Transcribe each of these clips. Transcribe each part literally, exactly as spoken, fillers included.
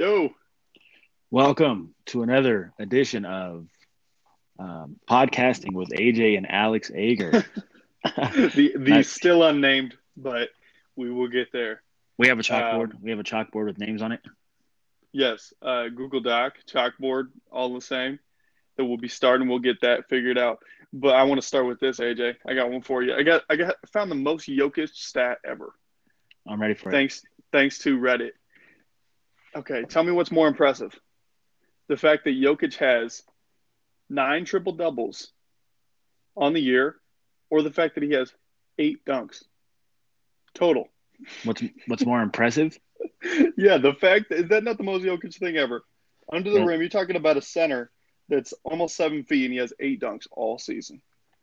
Yo, Welcome to another edition of um, podcasting with A J and Alex Ager. the the Not, still unnamed, but we will get there. we have a chalkboard. Um, We have a chalkboard with names on it. yes, uh, Google Doc, chalkboard, all the same. That we'll be starting. We'll get that figured out. But I want to start with this, A J. I got one for you. I got I got found the most Jokic stat ever. I'm ready for it. Thanks thanks to Reddit. Okay, tell me what's more impressive: the fact that Jokic has nine triple doubles on the year, or the fact that he has eight dunks total. What's what's more impressive? Yeah, the fact that is that not the most Jokic thing ever? Under the That rim, you're talking about a center that's almost seven feet and he has eight dunks all season.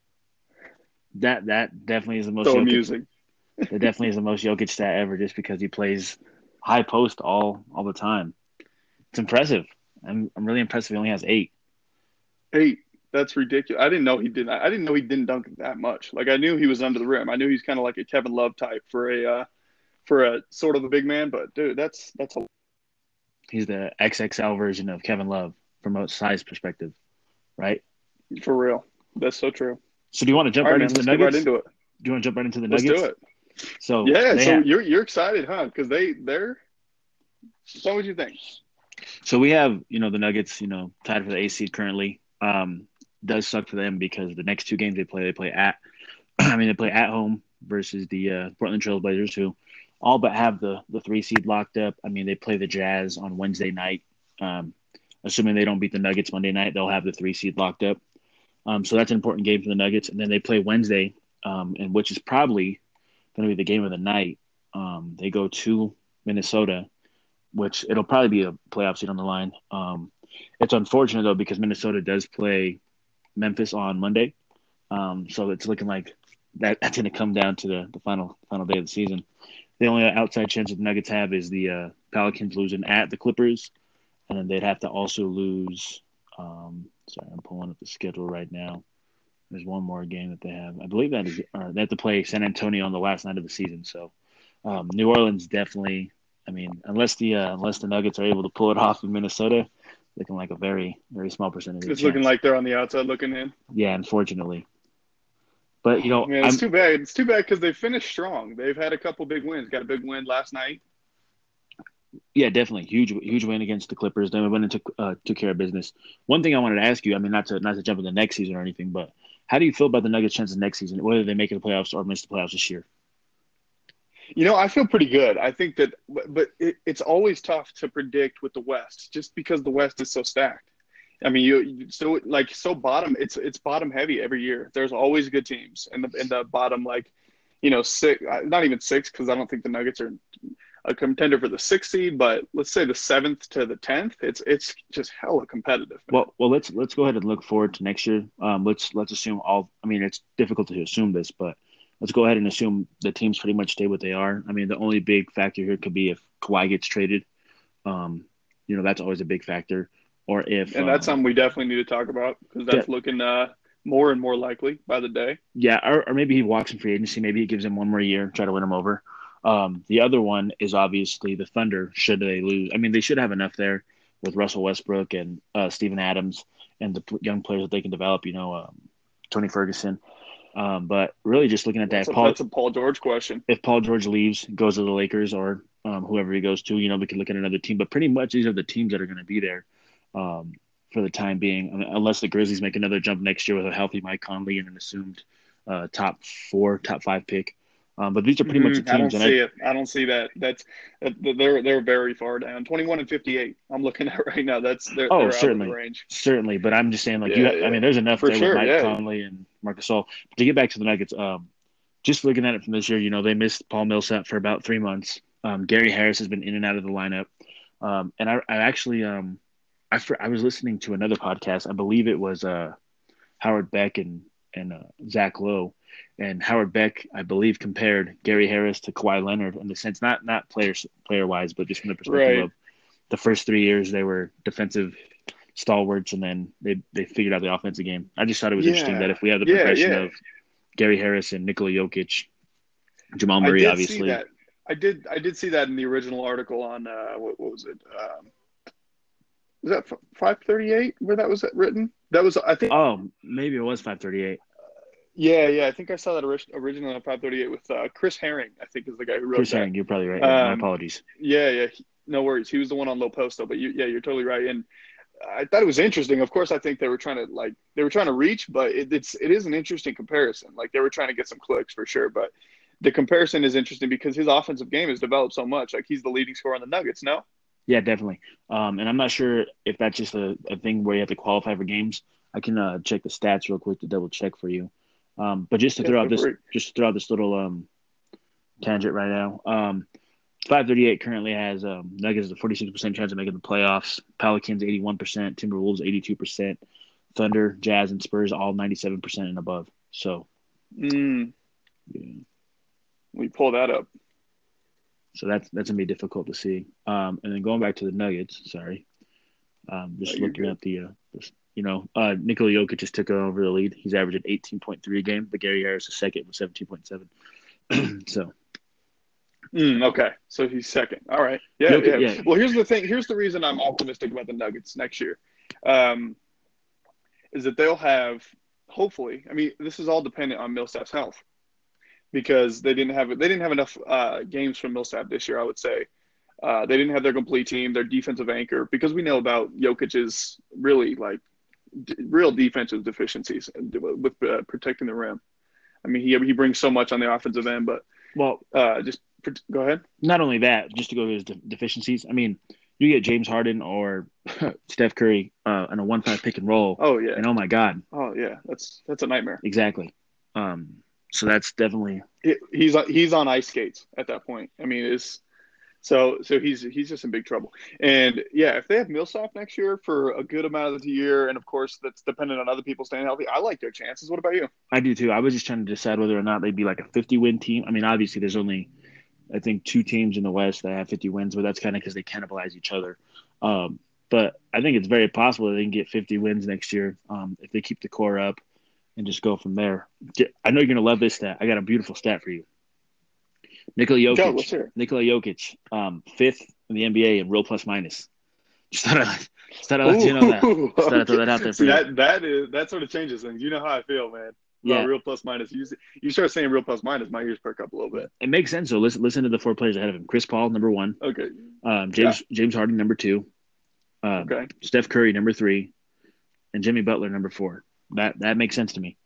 that that definitely is the most So Jokic. amusing. That definitely is the most Jokic stat ever, just because he plays high post all all the time. It's impressive. I'm I'm really impressed. He only has eight. Eight. That's ridiculous. I didn't know he didn't. I didn't know he didn't dunk that much. Like I knew he was under the rim. I knew he's kind of like a Kevin Love type for a uh, for a sort of a big man. But dude, that's that's a, He's the X X L version of Kevin Love from a size perspective, right? for real. That's so true. So do you want to jump All right, right man. into the Let's get right Nuggets? into it. Do you want to jump right into the Let's do Nuggets? it. So Yeah. they So have you're you're excited, huh? Because they they're. So what do you think? So we have, you know, the Nuggets, you know, tied for the A seed currently. Um, does suck for them because the next two games they play, they play at, I mean, they play at home versus the uh, Portland Trail Blazers, who all but have the the three seed locked up. I mean, they play the Jazz on Wednesday night. Um, assuming they don't beat the Nuggets Monday night, they'll have the three seed locked up. Um, so that's an important game for the Nuggets. And then they play Wednesday, um, and which is probably going to be the game of the night. Um, they go to Minnesota, which it'll probably be a playoff seed on the line. Um, it's unfortunate though because Minnesota does play Memphis on Monday, um, so it's looking like that, that's going to come down to the, the final final day of the season. The only outside chance that the Nuggets have is the uh, Pelicans losing at the Clippers, and then they'd have to also lose. Um, sorry, I'm pulling up the schedule right now. There's one more game that they have. I believe that is uh, they have to play San Antonio on the last night of the season. So um, New Orleans definitely. I mean, unless the uh, unless the Nuggets are able to pull it off in Minnesota, looking like a very very small percentage of It's looking chance. like they're on the outside looking in. Yeah, unfortunately. But you Oh, know, man, it's I'm too bad. It's too bad because they finished strong. They've had a couple big wins. Got a big win last night. yeah, definitely huge huge win against the Clippers. Then we went and took uh, took care of business. One thing I wanted to ask you, I mean, not to not to jump into next season or anything, but how do you feel about the Nuggets' chances next season, whether they make it the playoffs or miss the playoffs this year? You know, I feel pretty good. I think that, but it, it's always tough to predict with the West, just because the West is so stacked. I mean, you you- so like so bottom. It's it's bottom heavy every year. There's always good teams in the in the bottom, like you know six, uh, not even six, because I don't think the Nuggets are a contender for the sixth seed, but let's say the seventh to the tenth. It's it's just hella competitive, man. Well, well, let's let's go ahead and look forward to next year. Um, let's let's assume all. I mean, it's difficult to assume this, but let's go ahead and assume the teams pretty much stay what they are. I mean, the only big factor here could be if Kawhi gets traded. Um, you know, that's always a big factor. Or if, And that's um, something we definitely need to talk about because de- that's looking uh, more and more likely by the day. yeah, or, or maybe he walks in free agency. Maybe he gives him one more year, try to win him over. Um, the other one is obviously the Thunder. Should they lose? I mean, they should have enough there with Russell Westbrook and uh, Steven Adams and the p- young players that they can develop. You know, um, Tony Ferguson. Um, but really, just looking at That's that, a Paul. that's a Paul George question. If Paul George leaves, goes to the Lakers or um, whoever he goes to, you know, we can look at another team. But pretty much these are the teams that are going to be there um, for the time being, I mean, unless the Grizzlies make another jump next year with a healthy Mike Conley and an assumed uh, top four, top five pick. Um, but these are pretty much the Mm, I don't teams, and I see it. I don't see that. That's that, they're they're very far down. Twenty-one and fifty-eight. I'm looking at right now. That's they're oh they're out of the certainly, range. certainly. But I'm just saying, like you, Yeah, ha- I yeah, mean, there's enough for there with sure. Mike Yeah, Conley and Marcus Gasol. But to get back to the Nuggets, um, just looking at it from this year, you know, they missed Paul Millsap for about three months. Um, Gary Harris has been in and out of the lineup, um, and I, I actually, um, I I was listening to another podcast. I believe it was uh, Howard Beck and and uh, Zach Lowe, and Howard Beck, I believe, compared Gary Harris to Kawhi Leonard in the sense not not players player wise, but just from the perspective right. of the first three years they were defensive stalwarts, and then they they figured out the offensive game. I just thought it was interesting that Yeah, if we have the yeah, progression yeah. of Gary Harris and Nikola Jokic, Jamal I Murray, did see obviously. that. I did I did see that in the original article on uh what, what was it? Um, Was that five thirty-eight where that was written? That was, I think. Oh, maybe it was five thirty-eight. Yeah, yeah. I think I saw that ori- originally on five thirty-eight with uh, Chris Herring. I think is the guy who wrote Chris that. Herring, you're probably right. Yeah, my Um, apologies. yeah, yeah. He- no worries. He was the one on Low Posto, but you, yeah, you're totally right. And I thought it was interesting. Of course, I think they were trying to like they were trying to reach, but it, it's it is an interesting comparison. Like they were trying to get some clicks for sure, but the comparison is interesting because his offensive game has developed so much. Like he's the leading scorer on the Nuggets. No. Yeah, definitely. Um, and I'm not sure if that's just a, a thing where you have to qualify for games. I can uh, check the stats real quick to double check for you. Um, but just to Yeah, throw out go this, for it. just to throw out this little um, tangent right now. Um, five thirty-eight currently has um, Nuggets a forty-six percent chance of making the playoffs. Pelicans eighty-one percent, Timberwolves eighty-two percent, Thunder, Jazz, and Spurs all ninety-seven percent and above. So, Mm, yeah. we pull that up. So that's that's gonna be difficult to see. Um, and then going back to the Nuggets, sorry, um, Oh, just you're looking good. at the, uh, the you know, uh, Nikola Jokic just took over the lead. He's averaging eighteen point three a game, but Gary Harris is second with seventeen point seven. So Mm, okay, so he's second. All right. Yeah, Jokic, yeah. yeah, Well, here's the thing. Here's the reason I'm optimistic about the Nuggets next year. Um, is that they'll have hopefully. I mean, this is all dependent on Millsap's health because they didn't have they didn't have enough uh, games from Millsap this year. I would say uh, they didn't have their complete team, their defensive anchor, because we know about Jokic's really like d- real defensive deficiencies with uh, protecting the rim. I mean, he he brings so much on the offensive end, but well, uh, just go ahead. not only that, just to go to his de- deficiencies. I mean, you get James Harden or Steph Curry uh, in a one-five pick and roll, Oh yeah, and oh my God, oh yeah, that's that's a nightmare. exactly. Um, so that's definitely He- He's he's on ice skates at that point. I mean, it's so so he's he's just in big trouble. And yeah, if they have Millsap next year for a good amount of the year, and of course that's dependent on other people staying healthy, I like their chances. What about you? I do too. I was just trying to decide whether or not they'd be like a fifty-win team. I mean, obviously, there's only I think two teams in the West that have fifty wins, but that's kind of because they cannibalize each other. Um, but I think it's very possible that they can get fifty wins next year um, if they keep the core up and just go from there. I know you're going to love this stat. I got a beautiful stat for you. Nikola Go, let's Jokic, hear it. Nikola Jokic, um, fifth in the N B A in real plus minus. Just thought I'd, just thought I'd let you know that. Ooh, Just thought I'd throw okay. that out there for See you. that that is that sort of changes things. You know how I feel, man. About Yeah, real plus minus. You you start saying real plus minus, my ears perk up a little bit. it makes sense. So listen, listen to the four players ahead of him: Chris Paul, number one; Okay. um, Yeah. James James Harden, number two; um, Okay. Steph Curry, number three; and Jimmy Butler, number four. That that makes sense to me.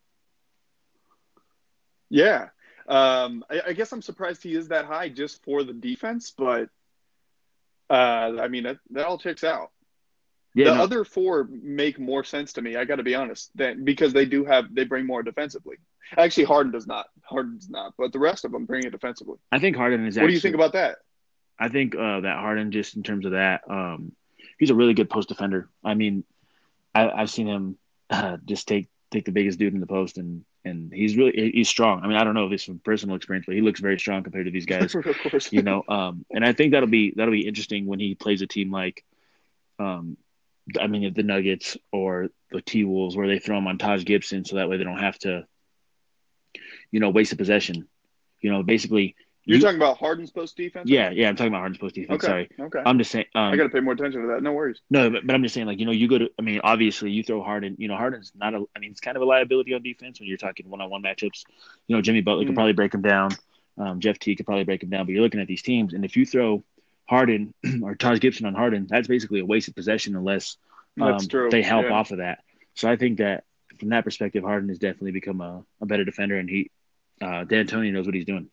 Yeah. Um, I, I guess I'm surprised he is that high just for the defense, but uh, I mean that, that all checks out. Yeah, The no, other four make more sense to me. I got to be honest, that because they do have they bring more defensively. Actually, Harden does not. Harden does not, but the rest of them bring it defensively. I think Harden is What do you think actually. about that? I think uh, that Harden, just in terms of that, um, he's a really good post defender. I mean, I, I've seen him uh, just take take the biggest dude in the post, and and he's really he's strong. I mean, I don't know if this from personal experience, but he looks very strong compared to these guys. Of course. You know, um, and I think that'll be that'll be interesting when he plays a team like, um, I mean, the Nuggets or the T Wolves, where they throw him on Taj Gibson, so that way they don't have to, you know, waste a possession. You know, basically, You're you, talking about Harden's post defense? yeah, yeah. I'm talking about Harden's post defense. Okay. Sorry, Okay. I'm just saying. I Um, got to pay more attention to that. No worries. no, but, but I'm just saying, like, you know, you go to, I mean, obviously, you throw Harden. You know, Harden's not a, I mean, it's kind of a liability on defense when you're talking one-on-one matchups. You know, Jimmy Butler could Mm, probably break him down. Um, Jeff T could probably break him down. But you're looking at these teams, and if you throw Harden or Taj Gibson on Harden, that's basically a wasted possession unless that's um, true. they help Yeah. off of that. So I think that from that perspective, Harden has definitely become a, a better defender, and he, uh, D'Antoni knows what he's doing.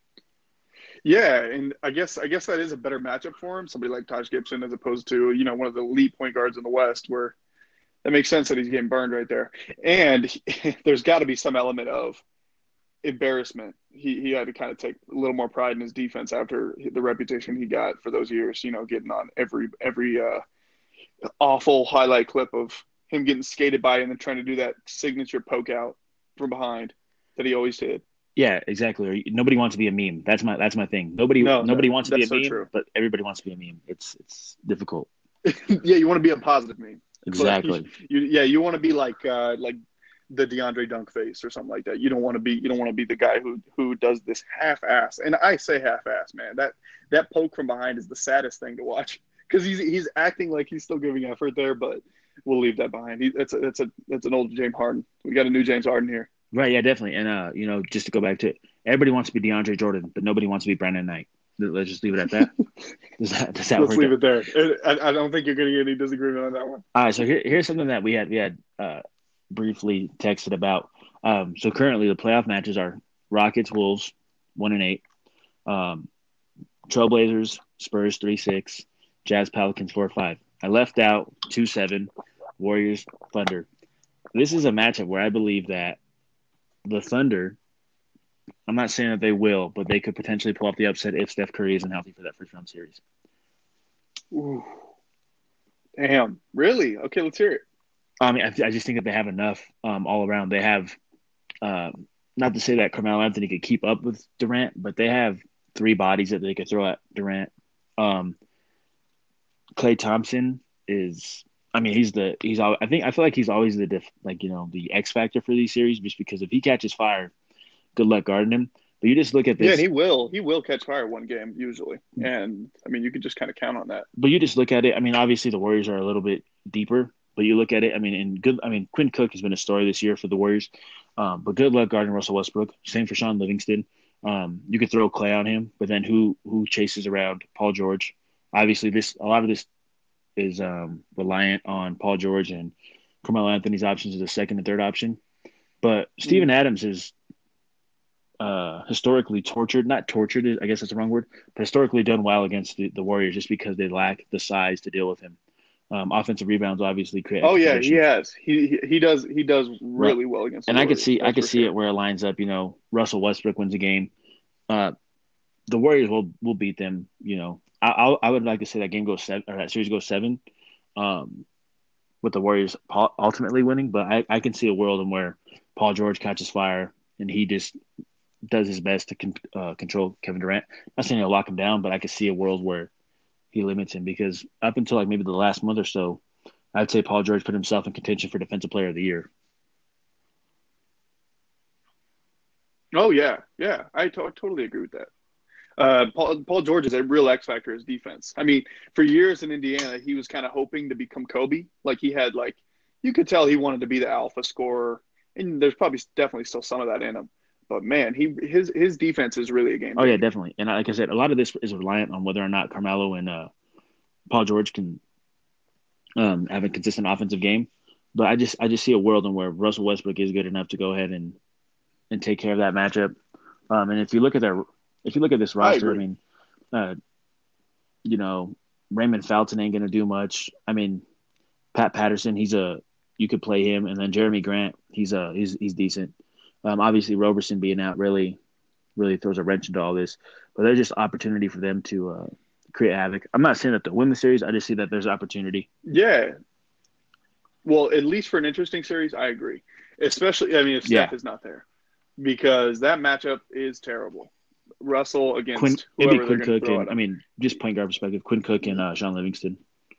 Yeah, and I guess I guess that is a better matchup for him. Somebody like Taj Gibson, as opposed to you know one of the elite point guards in the West, where that makes sense that he's getting burned right there. And he, there's got to be some element of embarrassment. He he had to kind of take a little more pride in his defense after the reputation he got for those years. You know, getting on every every uh, awful highlight clip of him getting skated by and then trying to do that signature poke out from behind that he always did. Yeah, exactly. Nobody wants to be a meme. That's my that's my thing. Nobody No, nobody no, wants to be a that's so meme, true. but everybody wants to be a meme. It's it's difficult. Yeah, you want to be a positive meme. But you, Exactly. you, yeah, you want to be like uh, like the DeAndre Dunk face or something like that. You don't want to be you don't want to be the guy who who does this half ass. And I say half ass, man. That that poke from behind is the saddest thing to watch because he's he's acting like he's still giving effort there, but we'll leave that behind. He, that's a, that's a that's an old James Harden. We got a new James Harden here. Right, yeah, definitely. And uh, you know, just to go back to it, everybody wants to be DeAndre Jordan, but nobody wants to be Brandon Knight. Let's just leave it at that. Does that does that Let's work leave out? it there. I, I don't think you're going to get any disagreement on that one. All right, so here, here's something that we had we had uh, briefly texted about. Um, so currently the playoff matches are Rockets, Wolves, one and eight, um, Trailblazers, Spurs, three six, Jazz, Pelicans, four five. I left out two seven, Warriors, Thunder. This is a matchup where I believe that the Thunder, I'm not saying that they will, but they could potentially pull off the upset if Steph Curry isn't healthy for that first round series. Ooh. Damn. Really? Okay, let's hear it. I mean, I, I just think that they have enough um, all around. They have, um, not to say that Carmelo Anthony could keep up with Durant, but they have three bodies that they could throw at Durant. Um, Klay Thompson is, I mean, he's the he's. I think I feel like he's always the diff, like you know the X factor for these series, just because if he catches fire, good luck guarding him. But you just look at this. Yeah, and he will. He will catch fire one game usually, and I mean, you could just kind of count on that. But you just look at it. I mean, obviously the Warriors are a little bit deeper, but you look at it. I mean, and good. I mean, Quinn Cook has been a story this year for the Warriors. Um, but good luck guarding Russell Westbrook. Same for Sean Livingston. Um, you could throw Clay on him, but then who who chases around Paul George? Obviously, this a lot of this is um, reliant on Paul George and Carmelo Anthony's options as a second and third option. But Steven Adams is uh, historically tortured, not tortured, I guess that's the wrong word, but historically done well against the, the Warriors just because they lack the size to deal with him. Um, offensive rebounds obviously create. Oh yeah, he has. He, he he does he does really right. well against. And the I Warriors, could see I could see sure. it where it lines up. You know, Russell Westbrook wins a game. Uh, the Warriors will will beat them. You know, I I, I would like to say that game goes seven or that series goes seven. Um, with the Warriors ultimately winning, but I, I can see a world in where Paul George catches fire and he just does his best to con- uh, control Kevin Durant. I'm not saying he'll lock him down, but I could see a world where he limits him because up until like maybe the last month or so, I'd say Paul George put himself in contention for Defensive Player of the Year. Oh yeah, yeah, I to- totally agree with that. Uh, Paul, Paul George is a real X factor as defense. I mean, for years in Indiana, he was kind of hoping to become Kobe. Like he had like, you could tell he wanted to be the alpha scorer, and there's probably definitely still some of that in him. But man, he his his defense is really a game. Oh yeah, definitely. And like I said, a lot of this is reliant on whether or not Carmelo and uh, Paul George can um, have a consistent offensive game. But I just I just see a world in where Russell Westbrook is good enough to go ahead and and take care of that matchup. Um, and if you look at their if you look at this roster, I, I mean, uh, you know, Raymond Felton ain't gonna do much. I mean, Pat Patterson, he's a you could play him, and then Jeremy Grant, he's a he's he's decent. Um, obviously, Roberson being out really really throws a wrench into all this, but there's just opportunity for them to uh, create havoc. I'm not saying that they'll win the series. I just see that there's opportunity. Yeah. Well, at least for an interesting series, I agree. Especially, I mean, if Steph yeah. is not there, because that matchup is terrible. Russell against Quinn, whoever Quinn they're Cook and I mean, just point guard perspective, Quinn Cook and uh, Sean Livingston.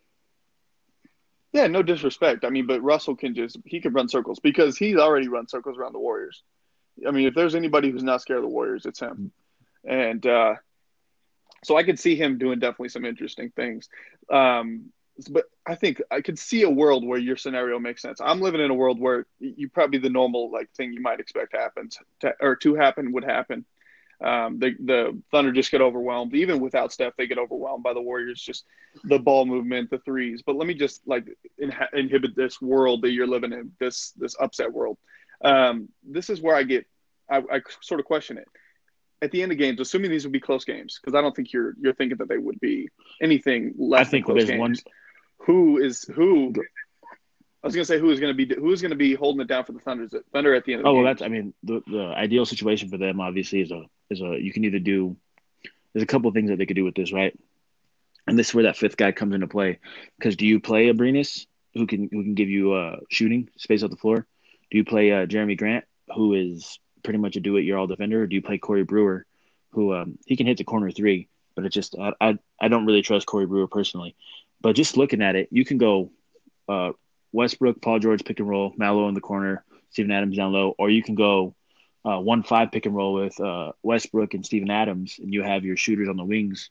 Yeah, no disrespect. I mean, but Russell can just he can run circles because he's already run circles around the Warriors. I mean, if there's anybody who's not scared of the Warriors, it's him. And uh, so I could see him doing definitely some interesting things. Um, but I think I could see a world where your scenario makes sense. I'm living in a world where you probably the normal like thing you might expect happens to, or to happen would happen. Um, the the Thunder just get overwhelmed. Even without Steph, they get overwhelmed by the Warriors. Just the ball movement, the threes. But let me just like in, inhibit this world that you're living in, this this upset world. Um, this is where I get, I, I sort of question it. At the end of games, assuming these would be close games, because I don't think you're you're thinking that they would be anything less I think than close there's games. One... Who is who? I was going to say who is going to be who is going to be holding it down for the Thunder? Thunder at the end of the oh, game. Oh, well, that's I mean the the ideal situation for them obviously is a is a you can either do there's a couple of things that they could do with this, right? And this is where that fifth guy comes into play. Because do you play Abrinas, who can who can give you uh, shooting space off the floor? Do you play uh, Jeremy Grant, who is pretty much a do-it-your-all defender, or do you play Corey Brewer, who um, he can hit the corner three, but it just I, I I don't really trust Corey Brewer personally. But just looking at it, you can go uh, Westbrook, Paul George pick and roll, Mallow in the corner, Steven Adams down low, or you can go uh, one five pick and roll with uh, Westbrook and Steven Adams, and you have your shooters on the wings,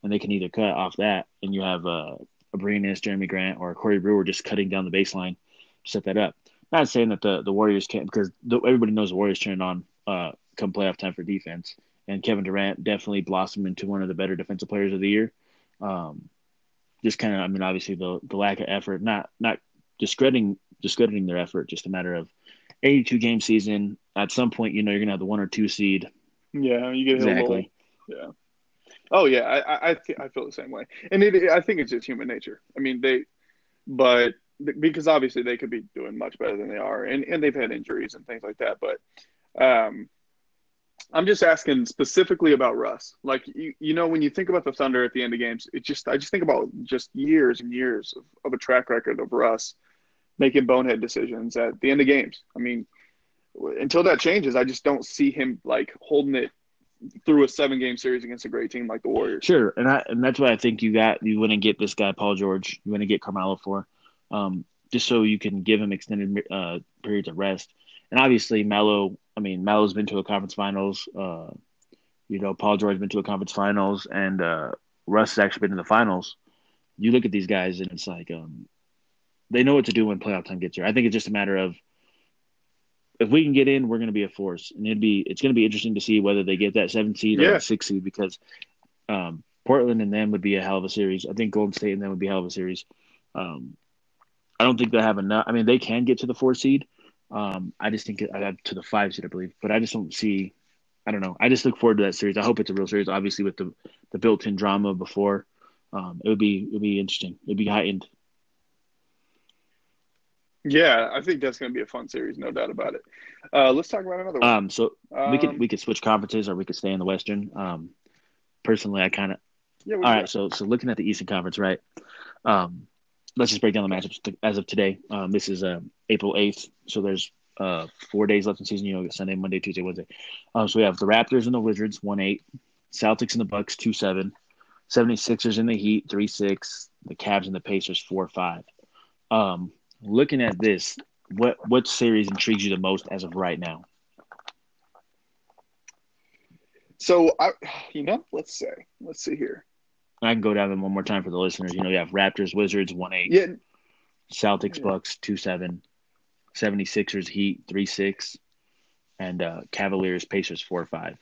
and they can either cut off that, and you have uh, Abrinas, Jeremy Grant, or Corey Brewer just cutting down the baseline to set that up. Not saying that the, the Warriors can't, because the, everybody knows the Warriors turn on uh, come playoff time for defense, and Kevin Durant definitely blossomed into one of the better defensive players of the year. Um, just kind of, I mean, obviously the the lack of effort, not not discrediting discrediting their effort, just a matter of eighty-two game season. At some point, you know, you're gonna have the one or two seed. Yeah, you get exactly. Yeah. Oh yeah, I I th- I feel the same way, and it, I think it's just human nature. I mean, they, but because obviously they could be doing much better than they are, and and they've had injuries and things like that. But um, I'm just asking specifically about Russ. Like you, you know, when you think about the Thunder at the end of games, it just I just think about just years and years of, of a track record of Russ making bonehead decisions at the end of games. I mean, until that changes, I just don't see him like holding it through a seven game series against a great team like the Warriors. Sure, and I, and that's why I think you got you want to get this guy Paul George, you want to get Carmelo for, um, just so you can give him extended uh, periods of rest. And obviously Melo, I mean Melo's been to a conference finals. Uh, you know, Paul George's been to a conference finals, and uh, Russ has actually been in the finals. You look at these guys, and it's like um, they know what to do when playoff time gets here. I think it's just a matter of if we can get in, we're going to be a force, and it'd be it's going to be interesting to see whether they get that seventh seed Yeah. or sixth seed, because um, Portland and them would be a hell of a series. I think Golden State and them would be a hell of a series. Um, I don't think they have enough. I mean, they can get to the four seed. Um, I just think I got to the five seed, I believe, but I just don't see. I don't know. I just look forward to that series. I hope it's a real series. Obviously, with the the built-in drama before, um, it would be it would be interesting. It'd be heightened. Yeah, I think that's going to be a fun series, no doubt about it. Uh, let's talk about another one. Um, so um, we could we could switch conferences, or we could stay in the Western. Um, personally, I kind of. Yeah, All right, so so looking at the Eastern Conference, right? Um, let's just break down the matchups as of today. Um, this is uh, April eighth, so there's uh, four days left in season. You know, Sunday, Monday, Tuesday, Wednesday. Um, so we have the Raptors and the Wizards, one eight. Celtics and the Bucks, two seven. seventy-sixers and the Heat, three six. The Cavs and the Pacers, four five. Um, looking at this, what what series intrigues you the most as of right now? So I, you know, let's say, let's see here. I can go down them one more time for the listeners. You know, you have Raptors, Wizards, one eight. Yeah. Celtics, Bucks, two seven. seventy-sixers, Heat, three six. And uh, Cavaliers, Pacers, four five.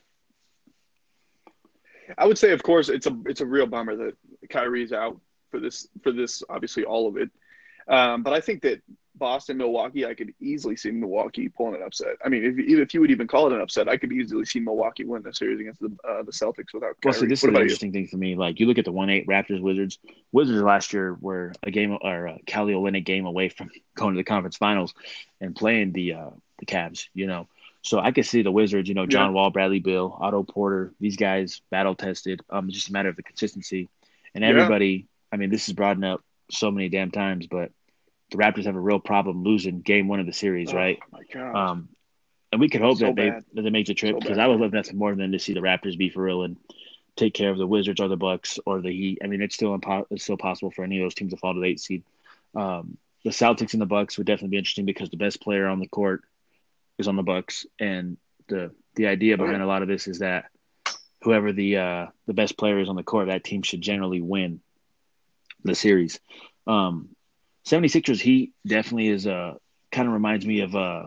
I would say, of course, it's a it's a real bummer that Kyrie's out for this for this obviously all of it. Um, but I think that Boston, Milwaukee, I could easily see Milwaukee pulling an upset. I mean, if if you would even call it an upset, I could easily see Milwaukee win the series against the uh, the Celtics without Kyrie. Well, see, this what is an about interesting you? thing for me. Like, you look at the one eight Raptors, Wizards. Wizards last year were a game or a Kelly Olynyk game away from going to the conference finals and playing the uh, the Cavs. You know, so I could see the Wizards. You know, John Yeah. Wall, Bradley Beal, Otto Porter. These guys battle tested. Um, it's just a matter of the consistency. And everybody. I mean, this is brought up so many damn times, but the Raptors have a real problem losing game one of the series, Oh, right? my God. Um, and we could hope So that they bad. that they make the trip, So because bad. I would love nothing more than to see the Raptors be for real and take care of the Wizards or the Bucks or the Heat. I mean, it's still impo- it's still possible for any of those teams to fall to the eighth seed. Um, the Celtics and the Bucks would definitely be interesting because the best player on the court is on the Bucks, and the the idea behind Okay. a lot of this is that whoever the uh, the best player is on the court, that team should generally win the series. Um, seventy-sixers Heat definitely is uh, kind of reminds me of uh,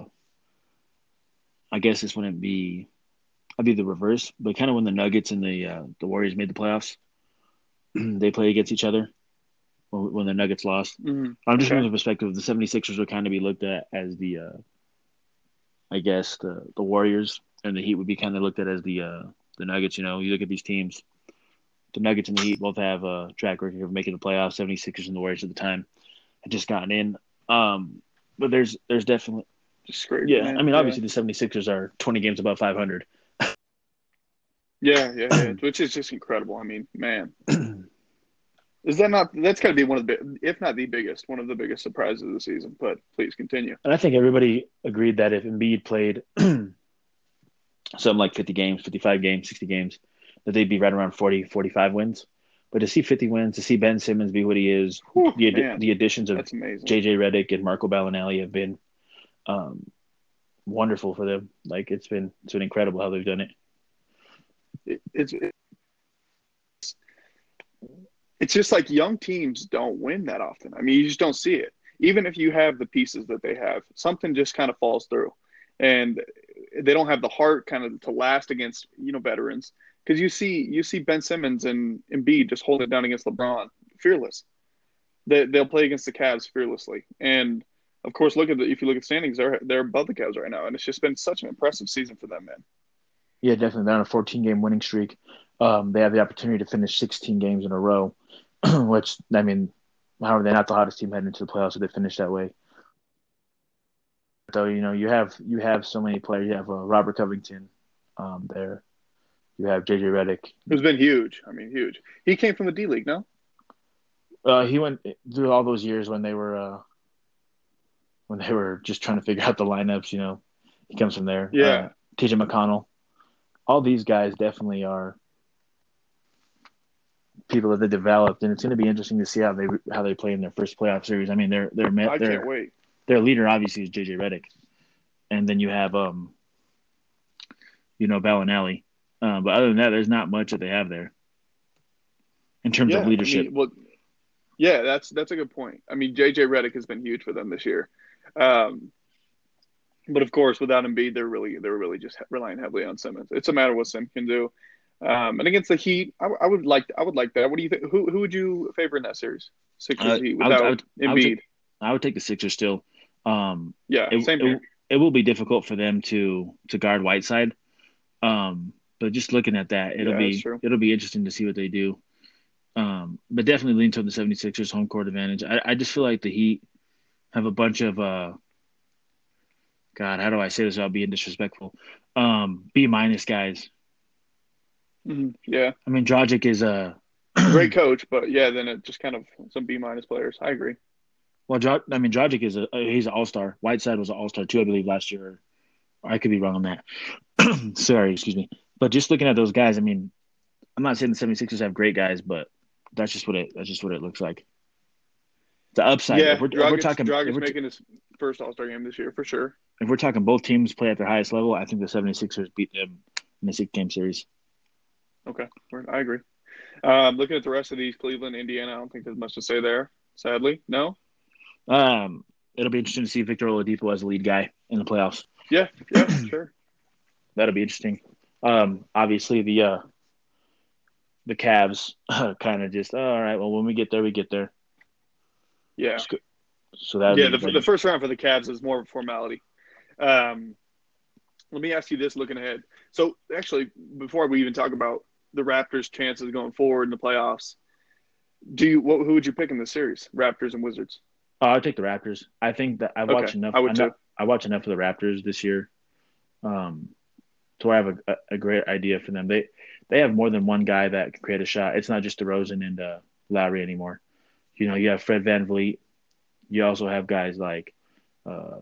I guess this wouldn't be I'd be the reverse, but kind of when the Nuggets and the uh, the Warriors made the playoffs, they played against each other when, when the Nuggets lost. Mm-hmm. I'm just Okay. from the perspective, the seventy-sixers would kind of be looked at as the, uh, I guess, the, the Warriors, and the Heat would be kind of looked at as the uh, the Nuggets. You know, you look at these teams, the Nuggets and the Heat both have a track record of making the playoffs. seventy-sixers and the Warriors at the time had just gotten in. Um, but there's there's definitely Just scraped yeah. in. I mean, Yeah. obviously the seventy-sixers are twenty games above five hundred. Yeah, yeah, yeah. Which is just incredible. I mean, man. Is that not – that's got to be one of the – if not the biggest, one of the biggest surprises of the season. But please continue. And I think everybody agreed that if Embiid played something like fifty games, fifty-five games, sixty games, that they'd be right around forty, forty-five wins. But to see fifty wins, to see Ben Simmons be what he is, Whew, the man, the additions of that's amazing. J J Redick and Marco Bellinelli have been um, wonderful for them. Like, it's been it's been incredible how they've done it. It, it's it, it's just like young teams don't win that often. I mean, you just don't see it. Even if you have the pieces that they have, something just kind of falls through, and they don't have the heart kind of to last against you know veterans. Because you see you see Ben Simmons and Embiid just hold it down against LeBron, fearless. They they'll play against the Cavs fearlessly, and of course, look at the if you look at standings, they're they're above the Cavs right now, and it's just been such an impressive season for them, man. Yeah, definitely. They're on a fourteen game winning streak. Um, they have the opportunity to finish sixteen games in a row, which, I mean, however, they're not the hottest team heading into the playoffs, so they finished that way. Though, you know, you have you have so many players. You have uh, Robert Covington um, there. You have J J Redick. Who's been huge. I mean, huge. He came from the D League, no? Uh, he went through all those years when they were uh, when they were just trying to figure out the lineups. You know, he comes from there. Yeah. Uh, T J McConnell. All these guys definitely are people that they developed, and it's going to be interesting to see how they how they play in their first playoff series. I mean, they're they're I they're, can't wait. Their leader obviously is J J Redick, and then you have um, you know, Bellinelli. Uh, but other than that, there's not much that they have there in terms Yeah, of leadership. I mean, well, yeah, that's that's a good point. I mean, J J Redick has been huge for them this year. Um, but of course, without Embiid, they're really they're really just relying heavily on Simmons. It's a matter of what Simmons can do. Um, and against the Heat, I, I would like I would like that. What do you think? Who who would you favor in that series? Sixers Uh, Heat I would, without I would, Embiid. I would, take, I would take the Sixers still. Um, yeah, it, same here. It, it will be difficult for them to to guard Whiteside. Um, but just looking at that, it'll Yeah, be it'll be interesting to see what they do. Um, but definitely lean toward the 76ers home court advantage. I, I just feel like the Heat have a bunch of uh, God, how do I say this without being disrespectful? Um, B minus guys. Mm-hmm. Yeah, I mean, Dragic is a great coach, but yeah, then it just kind of some B minus players. I agree. Well, I mean, Dragic is a he's an all star. Whiteside was an all star too, I believe, last year. I could be wrong on that. Sorry, excuse me. But just looking at those guys, I mean, I'm not saying the 76ers have great guys, but that's just what it that's just what it looks like. The upside. Yeah, if we're, Dragic, if we're talking, Dragic's if we're, making his first All Star game this year for sure. If we're talking both teams play at their highest level, I think the 76ers beat them in a six game series. Okay, I agree. Um, looking at the rest of these, Cleveland, Indiana, I don't think there's much to say there. Sadly, no. Um, it'll be interesting to see Victor Oladipo as the lead guy in the playoffs. Yeah, yeah, sure. That'll be interesting. Um, obviously the uh, the Cavs uh, kind of just oh, all right. Well, when we get there, we get there. Yeah. So that yeah, the, the first round for the Cavs is more of a formality. Um, let me ask you this: looking ahead. So actually, before we even talk about the Raptors' chances going forward in the playoffs, do you what, who would you pick in the series? Raptors and Wizards. Oh, I'd take the Raptors. I think that I watched okay. enough. I would too. Enough, I watched enough of the Raptors this year, um, so I have a, a great idea for them. They they have more than one guy that can create a shot. It's not just DeRozan and uh, Lowry anymore. You know, you have Fred VanVleet. You also have guys like, uh,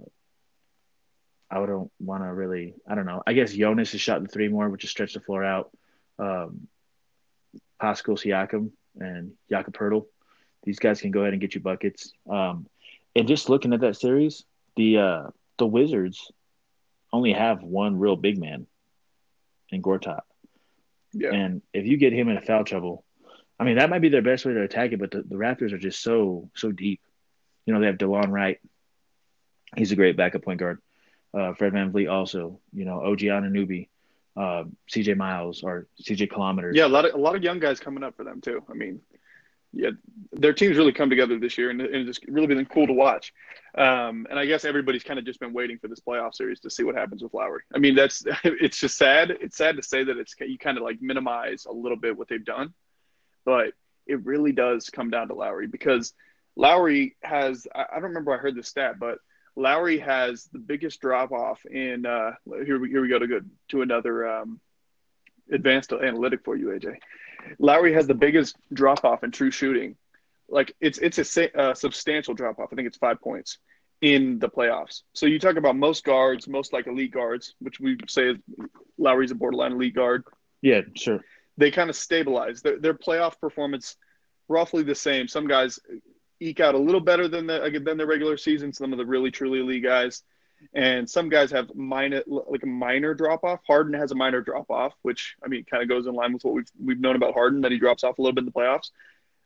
I don't want to really, I don't know. I guess Jonas has shot the three more, which has stretched the floor out. Um, Pascal Siakam and Jakob Poeltl. These guys can go ahead and get you buckets. Um, and just looking at that series, the uh, the Wizards only have one real big man in Gortat. Yeah. And if you get him in a foul trouble, I mean, that might be their best way to attack it, but the, the Raptors are just so, so deep. You know, they have DeLon Wright. He's a great backup point guard. Uh, Fred VanVleet also, you know, O G Anunoby, uh, C J Miles or C J Kilometers. Yeah, a lot of a lot of young guys coming up for them too. I mean, yeah, their teams really come together this year, and, and it's really been cool to watch. Um, and I guess everybody's kind of just been waiting for this playoff series to see what happens with Lowry. I mean, that's it's just sad. It's sad to say that it's you kind of like minimize a little bit what they've done, but it really does come down to Lowry because Lowry has I, I don't remember I heard the stat, but Lowry has the biggest drop off in uh, here we here we go to good to another um, advanced analytic for you, A J. Lowry has the biggest drop off in true shooting. Like it's it's a uh, substantial drop off. I think it's five points in the playoffs. So you talk about most guards, most like elite guards, which we say is Lowry's a borderline elite guard. Yeah, sure. They kind of stabilize their their playoff performance, roughly the same. Some guys eke out a little better than the than the regular season. Some of the really truly elite guys, and some guys have minor like a minor drop off. Harden has a minor drop off, which I mean kind of goes in line with what we've we've known about Harden, that he drops off a little bit in the playoffs.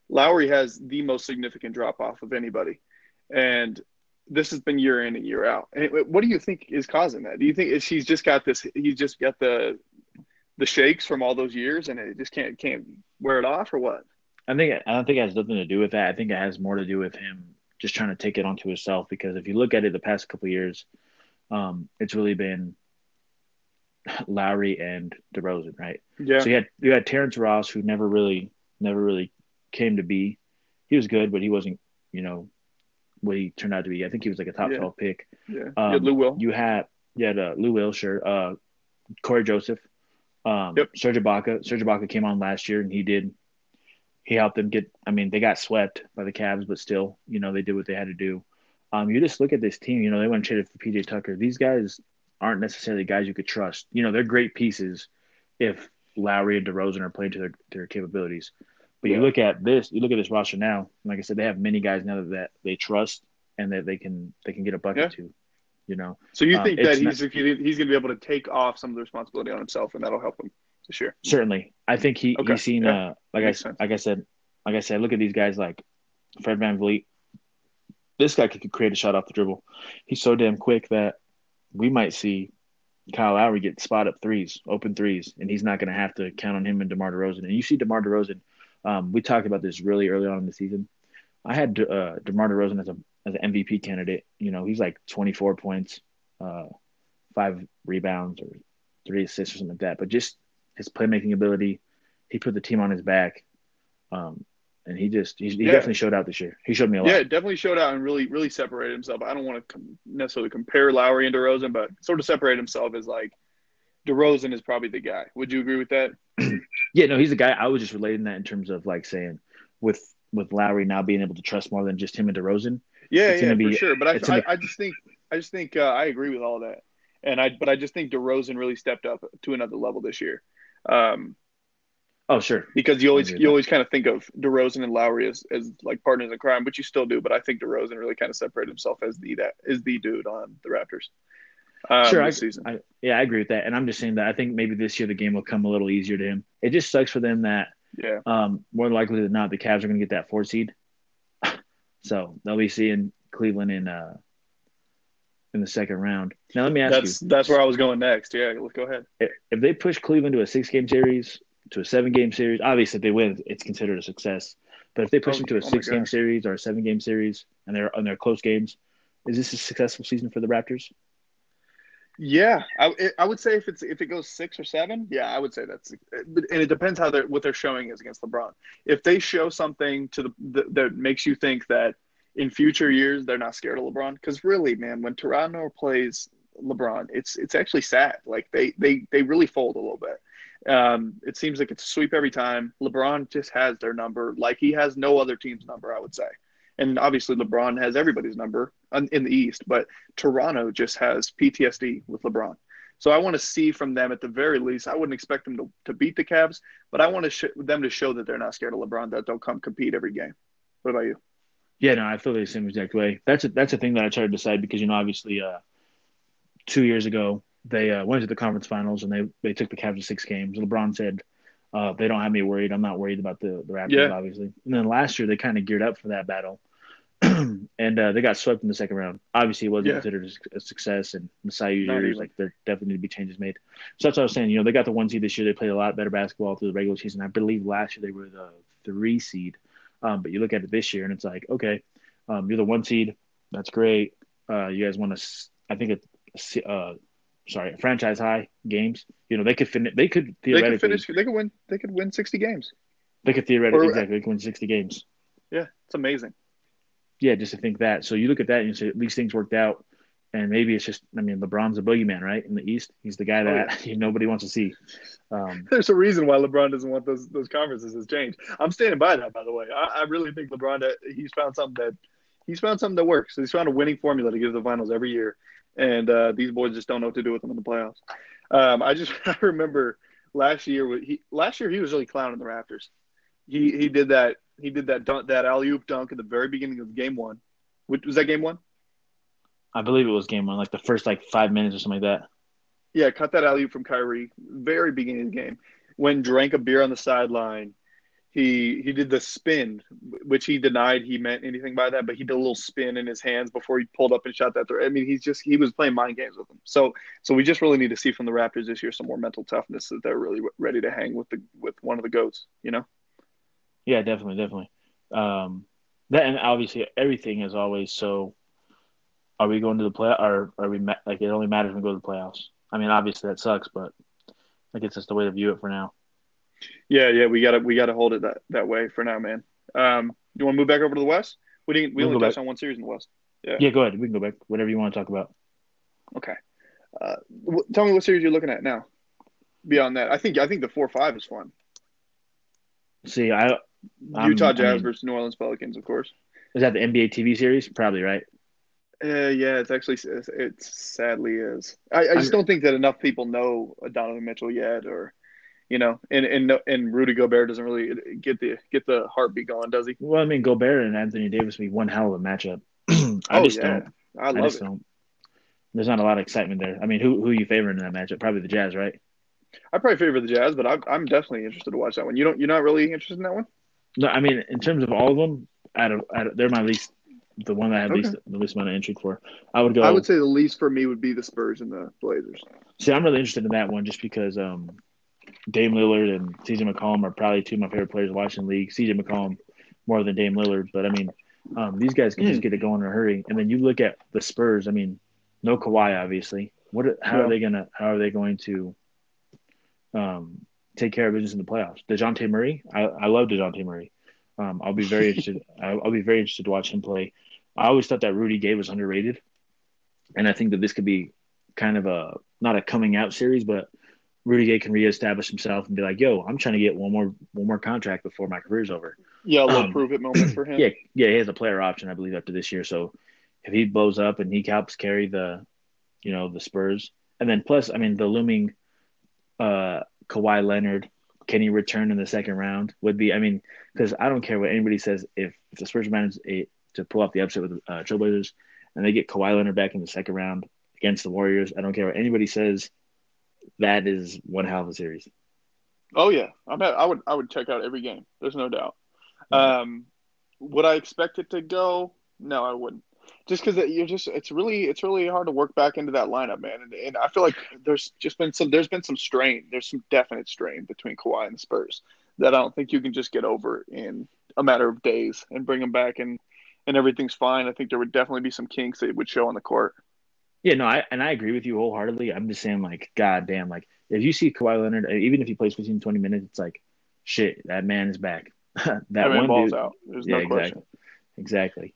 Lowry has the most significant drop off of anybody, and this has been year in and year out. And what do you think is causing that? Do you think she's just got this? He's just got the the shakes from all those years, and it just can't can't wear it off, or what? I think I don't think it has nothing to do with that. I think it has more to do with him just trying to take it onto himself. Because if you look at it the past couple of years, um, it's really been Lowry and DeRozan, right? Yeah. So you had you had Terrence Ross, who never really never really came to be. He was good, but he wasn't, you know, what he turned out to be. I think he was like a top Yeah. twelve pick. Yeah. Um, you had Lou Will. You had you had uh, Lou Will, sure. Uh, Corey Joseph. Um, Yep. Serge Ibaka. Serge Ibaka came on last year, and he did. He helped them get. I mean, they got swept by the Cavs, but still, you know, they did what they had to do. Um, you just look at this team. You know, they went and traded for P J Tucker. These guys aren't necessarily guys you could trust. You know, they're great pieces if Lowry and DeRozan are playing to their, their capabilities. But Yeah. you look at this. You look at this roster now. Like I said, they have many guys now that they trust and that they can they can get a bucket Yeah. to. You know. So you Um, think that it's he's not- he's going to be able to take off some of the responsibility on himself, and that'll help him this year? Certainly, I think he Okay. he's seen. Yeah. Uh, like I Makes sense. like I said, like I said, look at these guys like Fred VanVleet. This guy could create a shot off the dribble. He's so damn quick that we might see Kyle Lowry get spot up threes, open threes, and he's not going to have to count on him and DeMar DeRozan. And you see DeMar DeRozan. Um, we talked about this really early on in the season. I had uh, DeMar DeRozan as a as an M V P candidate. You know, he's like twenty-four points, uh, five rebounds, or three assists, or something like that. But just his playmaking ability, he put the team on his back, um, and he just he, he Yeah. definitely showed out this year. He showed me a lot. Yeah, definitely showed out and really, really separated himself. I don't want to com- necessarily compare Lowry and DeRozan, but sort of separate himself as like DeRozan is probably the guy. Would you agree with that? Yeah, no, he's a guy. I was just relating that in terms of like saying with with Lowry now being able to trust more than just him and DeRozan. Yeah, It's yeah, gonna be- for sure. But it's I, gonna- I, I just think, I just think uh, I agree with all that, and I, but I just think DeRozan really stepped up to another level this year, um, Oh, sure. because you always, agree with you that. always kind of think of DeRozan and Lowry as, as like partners in crime, which you still do. But I think DeRozan really kind of separated himself as the that is the dude on the Raptors. Um, Sure, I, this season. I yeah, I agree with that. And I'm just saying that I think maybe this year the game will come a little easier to him. It just sucks for them that Yeah, um, more likely than not the Cavs are going to get that four seed. So they'll be seeing Cleveland in uh in the second round. Now let me ask that's you: that's where I was going next. Yeah, let's go ahead. if, if they push Cleveland to a six game series, to a seven game series, obviously if they win, it's considered a success. But if they push Oh, them to a oh my six game gosh. series or a seven game series and they're and they're close games, is this a successful season for the Raptors? Yeah, I it, I would say if it's if it goes six or seven, yeah, I would say that's and it depends how they're what they're showing is against LeBron. If they show something to the that, that makes you think that in future years they're not scared of LeBron, because really, man, when Toronto plays LeBron, it's it's actually sad. Like they they they really fold a little bit. Um, it seems like it's a sweep every time. LeBron just has their number, like he has no other team's number, I would say. And obviously, LeBron has everybody's number in the East, but Toronto just has P T S D with LeBron. So I want to see from them at the very least. I wouldn't expect them to, to beat the Cavs, but I want to sh- them to show that they're not scared of LeBron, that they'll come compete every game. What about you? Yeah, no, I feel the same exact way. That's a, that's a thing that I try to decide because, you know, obviously uh, two years ago they uh, went to the conference finals and they, they took the Cavs to six games. LeBron said, uh, they don't have me worried. I'm not worried about the, the Raptors, Yeah. obviously. And then last year they kind of geared up for that battle. and uh, they got swept in the second round. Obviously, it wasn't Yeah. considered a success, and Masai Not Ujiri even. was like, there definitely need to be changes made. So that's what I was saying. You know, they got the one seed this year. They played a lot better basketball through the regular season. I believe last year they were the three seed. Um, but you look at it this year, and it's like, okay, um, you're the one seed. That's great. Uh, you guys want to, I think, a, uh, sorry, a franchise high games. You know, they could finish. They could They theoretically. could finish. They could win. They could win sixty games. They could theoretically Or- exactly. They could win sixty games. Yeah, it's amazing. Yeah, just to think that. So you look at that and you say, at least things worked out. And maybe it's just, I mean, LeBron's a boogeyman, right? In the East, he's the guy that Oh, nobody wants to see. Um, There's a reason why LeBron doesn't want those those conferences to change. I'm standing by that, by the way. I, I really think LeBron that he's found something that he's found something that works. He's found a winning formula to get to the finals every year, and uh, these boys just don't know what to do with them in the playoffs. Um, I just I remember last year he last year he was really clowning the Raptors. He he did that he did that dunk, that alley oop dunk at the very beginning of game one. Which, was that game one? I believe it was game one, like the first like five minutes or something like that. Yeah, cut that alley oop from Kyrie, very beginning of the game. When drank a beer on the sideline, He he did the spin, which he denied he meant anything by that, but he did a little spin in his hands before he pulled up and shot that throw. I mean, he's just he was playing mind games with them. So so we just really need to see from the Raptors this year some more mental toughness that they're really ready to hang with the with one of the goats. You know? Yeah, definitely, definitely. Um, that and obviously everything is always so. Are we going to the play or are we like it only matters when we go to the playoffs? I mean, obviously that sucks, but I guess that's the way to view it for now. Yeah, yeah, we gotta we gotta hold it that that way for now, man. Um, you want to move back over to the West? We didn't we We can only go back. touched on one series in the West. Yeah. Yeah, go ahead. We can go back. Whatever you want to talk about. Okay. Uh, w- tell me what series you're looking at now. Beyond that, I think I think the four five is fun. See, I, Utah I'm, I Jazz mean, versus New Orleans Pelicans, of course. is that the N B A T V series? Probably right. Uh, yeah, it's actually it sadly is. I, I I, just don't think that enough people know Donovan Mitchell yet, or you know, and and and Rudy Gobert doesn't really get the get the heartbeat going, does he? well, I mean, Gobert and Anthony Davis would be one hell of a matchup. I Oh just yeah, don't. I I love just it. don't. There's not a lot of excitement there. I mean, who who are you favoring in that matchup? Probably the Jazz, right? I probably favor the Jazz, but I'm I'm definitely interested to watch that one. You don't you're not really interested in that one? No, I mean, in terms of all of them, out of, out of they're my least, the one that I have Okay. least the least amount of intrigue for. I would I would go. say the least for me would be the Spurs and the Blazers. See, I'm really interested in that one just because um, Dame Lillard and C J McCollum are probably two of my favorite players watching the league. C J McCollum more than Dame Lillard, but I mean, um, these guys can just Mm, get it going in a hurry. And then you look at the Spurs. I mean, no Kawhi, obviously. What? How are yeah. they gonna? How are they going to um, take care of business in the playoffs? Dejounte Murray. I, I love Dejounte Murray. Um, I'll be very interested. I'll, I'll be very interested to watch him play. I always thought that Rudy Gay was underrated, and I think that this could be kind of a not a coming out series, but Rudy Gay can reestablish himself and be like, "Yo, I'm trying to get one more one more contract before my career's over." Yeah, a little Um, prove it moment for him. yeah, yeah, he has a player option, I believe, after this year. So if he blows up and he helps carry the, you know, the Spurs, and then plus, I mean, the looming uh, Kawhi Leonard, can he return in the second round? Would be, I mean, because I don't care what anybody says. If, if the Spurs manage a, to pull off the upset with the uh, Trailblazers and they get Kawhi Leonard back in the second round against the Warriors, I don't care what anybody says. That is one hell of a series. Oh yeah, I'm at, I would I would check out every game. There's no doubt. Yeah. Um, would I expect it to go? No, I wouldn't. Just because you're just it's really it's really hard to work back into that lineup, man. And, and I feel like there's just been some there's been some strain. There's some definite strain between Kawhi and the Spurs that I don't think you can just get over in a matter of days and bring them back and and everything's fine. I think there would definitely be some kinks that would show on the court. Yeah, no, I and I agree with you wholeheartedly. I'm just saying, like, god damn, like if you see Kawhi Leonard, even if he plays fifteen, twenty minutes, it's like, shit, that man is back. I That mean, one balls dude, out. There's yeah, no question. exactly, exactly.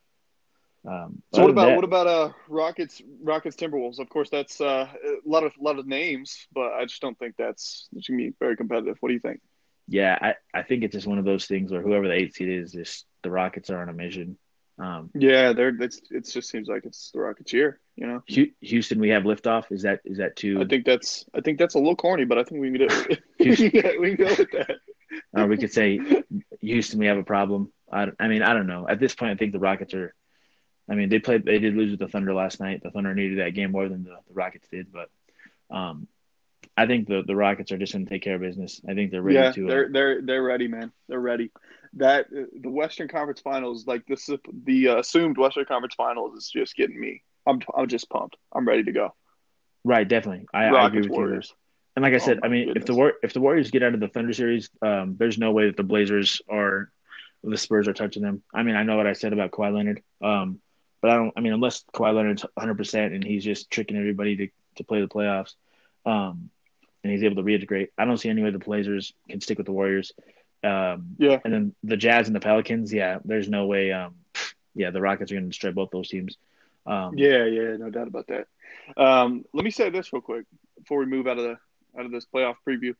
Um, So what other than about that, what about uh Rockets Rockets Timberwolves? Of course, that's uh, a lot of lot of names, but I just don't think that's it's gonna be very competitive. What do you think? yeah, I, I think it's just one of those things where whoever the eight seed is, just the Rockets are on a mission. Um, Yeah, they're it's it just seems like it's the Rockets year. You know, Houston, we have liftoff. Is that is that I too? think that's I think that's a little corny, but I think we can do we Houston, can go, we can go with that. or we could say Houston, we have a problem. I, I mean, I don't know. At this point, I think the Rockets are. I mean, they played. They did lose with the Thunder last night. The Thunder needed that game more than the, the Rockets did, but um, I think the the Rockets are just going to take care of business. I think they're ready Yeah, to. Uh, they're they're they're ready, man. They're ready. That the Western Conference Finals, like this, the uh, assumed Western Conference Finals is just getting me. I'm I'm just pumped. I'm ready to go. right, definitely. I, I agree Rockets with you there. Warriors. And like I Oh said, I my mean, if the goodness. War if the Warriors get out of the Thunder series, um, there's no way that the Blazers or the Spurs are touching them. I mean, I know what I said about Kawhi Leonard, um, but I don't. I mean, unless Kawhi Leonard's one hundred percent and he's just tricking everybody to, to play the playoffs, um, and he's able to reintegrate, I don't see any way the Blazers can stick with the Warriors. Um, Yeah. and then the Jazz and the Pelicans, yeah, there's no way. Um, yeah, the Rockets are going to destroy both those teams. Um, Yeah, yeah, no doubt about that. Um, let me say this real quick before we move out of the out of this playoff preview.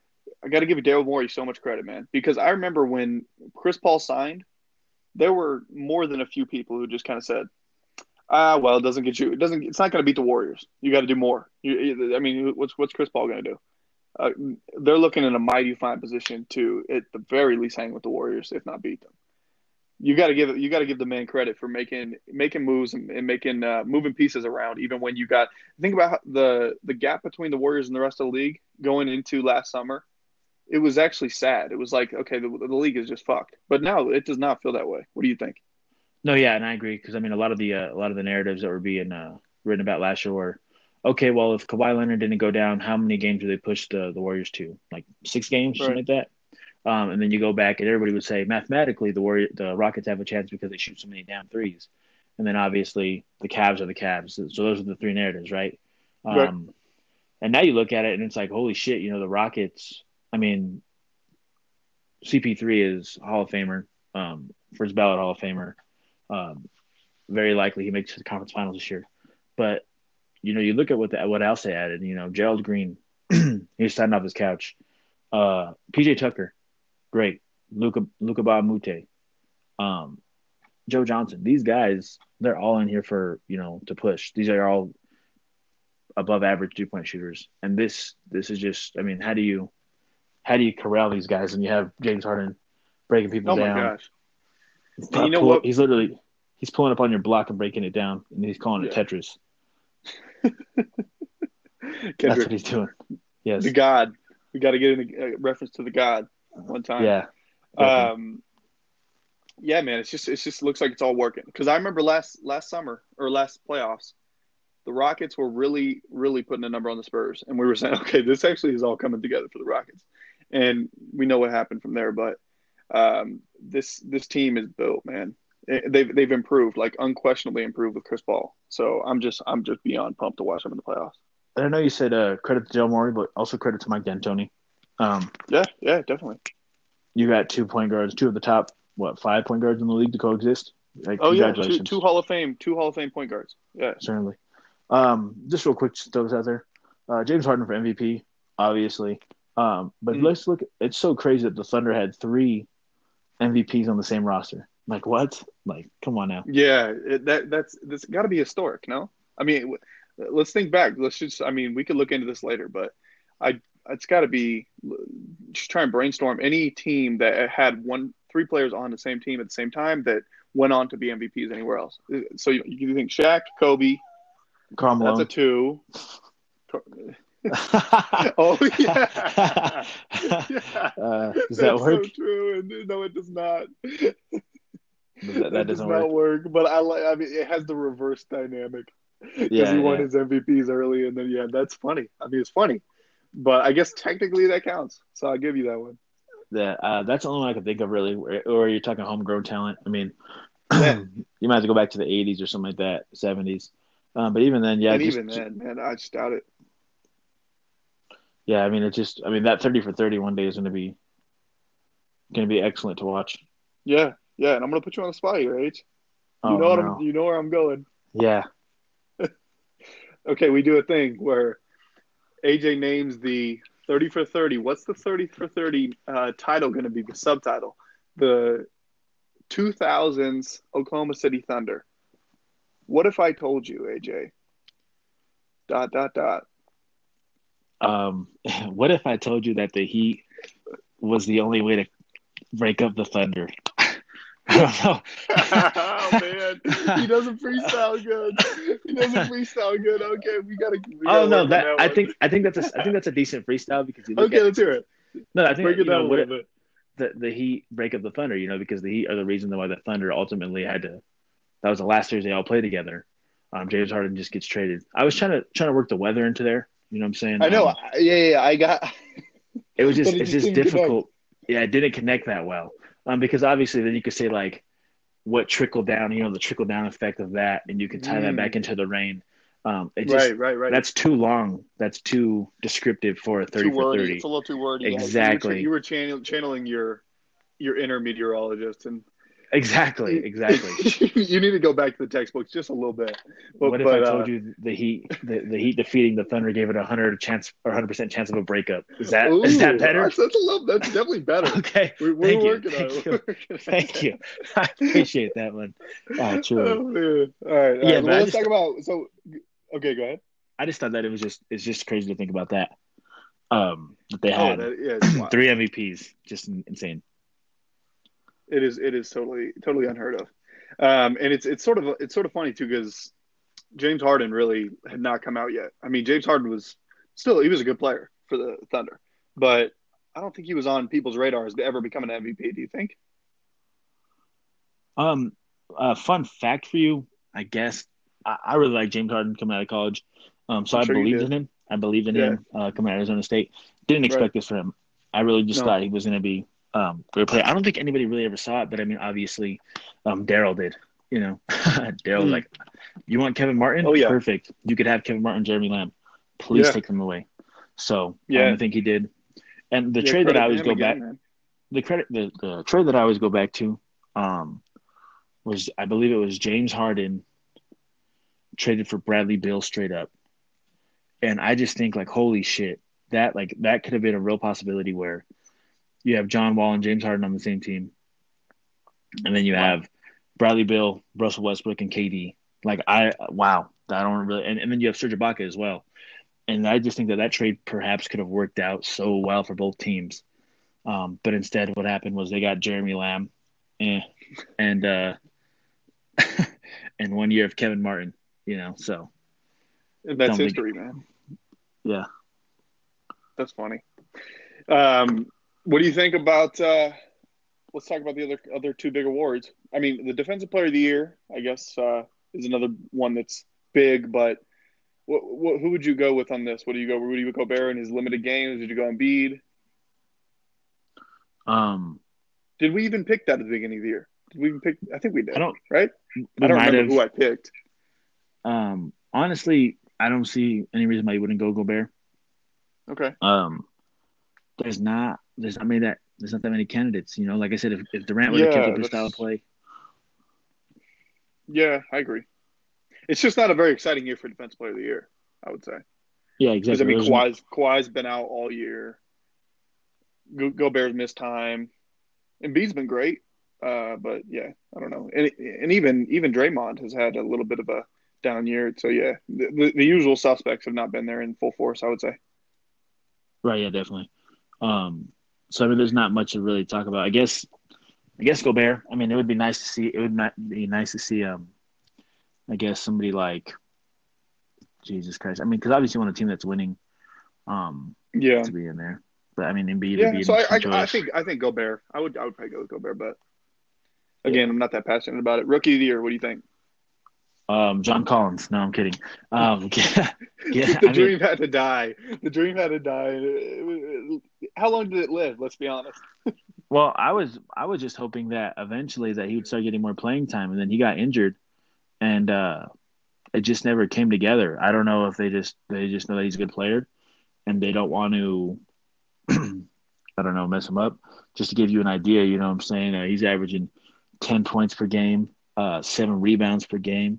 I got to give Daryl Morey so much credit, man, because I remember when Chris Paul signed, there were more than a few people who just kind of said, "Ah, well, it doesn't get you. It doesn't. It's not going to beat the Warriors. You got to do more. You, I mean, what's what's Chris Paul going to do? Uh, they're looking in a mighty fine position to, at the very least, hang with the Warriors, if not beat them. You got to give you got to give the man credit for making making moves and, and making uh, moving pieces around, even when you got think about the the gap between the Warriors and the rest of the league going into last summer. it was actually sad. It was like, okay, the, the league is just fucked. But now it does not feel that way. What do you think? No, yeah, and I agree because I mean a lot of the uh, a lot of the narratives that were being uh, written about last year were okay. Well, if Kawhi Leonard didn't go down, how many games did they push the the Warriors to? Like six games, something Right. like that. Um, and then you go back and everybody would say mathematically the Warrior the Rockets have a chance because they shoot so many down threes, and then obviously the Cavs are the Cavs. So, so those are the three narratives, right? Right. Um, and now you look at it and it's like holy shit, you know the Rockets. I mean, C P three is Hall of Famer, um, first ballot Hall of Famer. Um, very likely he makes the conference finals this year. But you know, you look at what the, what else they added. You know, Gerald Green, he's starting off his couch. Uh, P J Tucker, great. Luca Luca Bamute, um, Joe Johnson. These guys, they're all in here for you know to push. These are all above average two point shooters, and this this is just. I mean, how do you how do you corral these guys when you have James Harden breaking people Oh my down? gosh. And you know Pull, what? he's literally he's pulling up on your block and breaking it down, and he's calling it Yeah. Tetris. That's Kendrick, what he's doing. Yes. the God. We got to get in a reference to the God one time. Yeah. Definitely. Um, yeah, man. It's just, it's just looks like it's all working. Because I remember last last summer or last playoffs, the Rockets were really, really putting a number on the Spurs, and we were saying, okay, this actually is all coming together for the Rockets, and we know what happened from there. But um, this this team is built, man. They've they've improved, like unquestionably improved with Chris Paul. So I'm just I'm just beyond pumped to watch them in the playoffs. And I know you said uh, credit to Joe Morey, but also credit to Mike D'Antoni. Um, Yeah, yeah, definitely. you got two point guards, two of the top what five point guards in the league to coexist. Like, Oh yeah, two, congratulations, two Hall of Fame, two Hall of Fame point guards. Yeah, certainly. Um, just real quick, just throw this out there. Uh, James Harden for M V P, obviously. Um, but mm. let's look. It's so crazy that the Thunder had three M V Ps on the same roster. Like what? Like, come on now. yeah. It, that that's that's got to be historic, no? I mean, let's think back. Let's just. I mean, we could look into this later, but I it's got to be. Just try and brainstorm any team that had one three players on the same team at the same time that went on to be M V Ps anywhere else. So you, you think Shaq, Kobe. Karl That's a Malone. two. Oh yeah. Yeah. uh, does that That's work? so true. And no, it does not. That, that, That does doesn't not work. work. But I like. I mean, it has the reverse dynamic because Yeah, he won yeah, his M V Ps early, and then yeah, that's funny. I mean, it's funny, but I guess technically that counts. So I'll give you that one. yeah. Uh, that's the only one I can think of really. Or you're talking homegrown talent. I mean, Yeah. you might have to go back to the eighties or something like that, seventies. Um, but even then, yeah, And just even then, man, I just doubt it. yeah. I mean, it just. I mean, that thirty for thirty one day is going to be going to be excellent to watch. Yeah, yeah. And I'm gonna put you on the spot here, H. You know Oh what I'm. no. You know where I'm going. Yeah. Okay, we do a thing where A J names the thirty for thirty. What's the thirty for thirty uh, title going to be? The subtitle. The two thousands Oklahoma City Thunder. What if I told you, A J? Dot, dot, dot. Um, what if I told you that the Heat was the only way to break up the Thunder? I don't know. Oh, man. He doesn't freestyle good. He doesn't freestyle good. Okay, we got to. Oh no, that, that I one. think I think that's a I think that's a decent freestyle because you look Okay, at let's hear it. no, I think Break it you know down a what little it, bit. the the Heat break up the Thunder, you know, because the Heat are the reason why the Thunder ultimately had to. That was the last series they all played together. Um, James Harden just gets traded. I was trying to trying to work the weather into there. You know what I'm saying? I know. Um, Yeah, yeah, yeah, I got. it was But just it it's just just didn't connect. difficult. Yeah, it didn't connect that well. Um, because obviously then you could say like what trickled down, you know, the trickle down effect of that, and you could tie that back Mm. into the rain. Um, it just Right, right, right. that's too long. That's too descriptive for a thirty Too for wordy. thirty. It's a little too wordy. Yeah. Exactly. You were, cha- you were channel- channeling your your inner meteorologist, and Exactly, exactly. you need to go back to the textbooks just a little bit. But, What if but I uh, told you the Heat, the, the Heat defeating the Thunder gave it a hundred chance or hundred percent chance of a breakup? Is that ooh, is that better? That's, that's a little. That's definitely better. Okay, We're, we're thank you, working thank on it. you, thank you. I appreciate that one. Uh, truly, Oh, man. All right, all yeah. right. But Well, I let's just, talk about. So, okay, go ahead. I just thought that it was just, it's just crazy to think about that. Um, that they Oh, had that yeah, it's wild. three M V Ps, just insane. It is. It is totally, totally unheard of. Um, and it's it's sort of it's sort of funny too because James Harden really had not come out yet. I mean, James Harden was still he was a good player for the Thunder, but I don't think he was on people's radars to ever become an M V P. Do you think? Um, uh, fun fact for you, I guess. I, I really like James Harden coming out of college. Um, so I'm I sure you believed did. in him. I believed in Yeah. him uh, coming out of Arizona State. Didn't Right. expect this for him. I really just No. thought he was going to be um, a great player. I don't think anybody really ever saw it, but I mean, obviously, um, Daryl did. You know, Daryl was Mm. like, "You want Kevin Martin? Oh yeah. Perfect. You could have Kevin Martin, Jeremy Lamb. Please Yeah. take them away." So um, Yeah. I think he did. And the Yeah. trade that I Credit to always him go again, back, man. the credit, the, the trade that I always go back to, um, was I believe it was James Harden traded for Bradley Beal straight up. And I just think like, holy shit, that like that could have been a real possibility where you have John Wall and James Harden on the same team, and then you Wow. have Bradley Beal, Russell Westbrook, and K D. Like I wow, I don't really, and, and then you have Serge Ibaka as well. And I just think that that trade perhaps could have worked out so well for both teams. Um, but instead, what happened was they got Jeremy Lamb, eh, and uh, and one year of Kevin Martin. You know, so And that's don't think, history, man. yeah. That's funny. Um, what do you think about? Uh, let's talk about the other other two big awards. I mean, the Defensive Player of the Year, I guess, uh, is another one that's big. But what, what, who would you go with on this? What do you go? Rudy Gobert in his limited games? Did you go Embiid? Um, Did we even pick that at the beginning of the year? Did we even pick? I think we I did, don't. right? I We don't might remember have. who I picked. Um, honestly, I don't see any reason why you wouldn't go Gobert. Okay. Um, there's not there's not many that there's not that many candidates. You know, like I said, if, if Durant would have kept up Yeah, his style of that's play, yeah, I agree. It's just not a very exciting year for Defensive Player of the Year, I would say. yeah, Because I exactly. mean, There's no Kawhi's Kawhi's been out all year. Go- Gobert's missed time. Embiid's been great, uh, but yeah, I don't know. And and even even Draymond has had a little bit of a down year. So yeah, the, the, the usual suspects have not been there in full force, I would say. right, yeah, definitely. Um, so I mean, there's not much to really talk about. I guess I guess Gobert. I mean, it would be nice to see. It would not be nice to see. Um, I guess somebody like Jesus Christ. I mean, because obviously you want a team that's winning, um, Yeah, to be in there. But I mean, Embiid would yeah. be an So I, interesting I I choice. think I think Gobert. I would I would probably go with Gobert, but Yeah. again, I'm not that passionate about it. Rookie of the year. What do you think? Um, John Collins. No, I'm kidding. Um, yeah, yeah. The I mean, dream had to die. The dream had to die. It- it- it- How long did it live? Let's be honest. well, I was I was just hoping that eventually that he would start getting more playing time, and then he got injured, and uh, it just never came together. I don't know if they just they just know that he's a good player, and they don't want to, I don't know, mess him up. Just to give you an idea, you know what I'm saying? Uh, he's averaging ten points per game, uh, seven rebounds per game.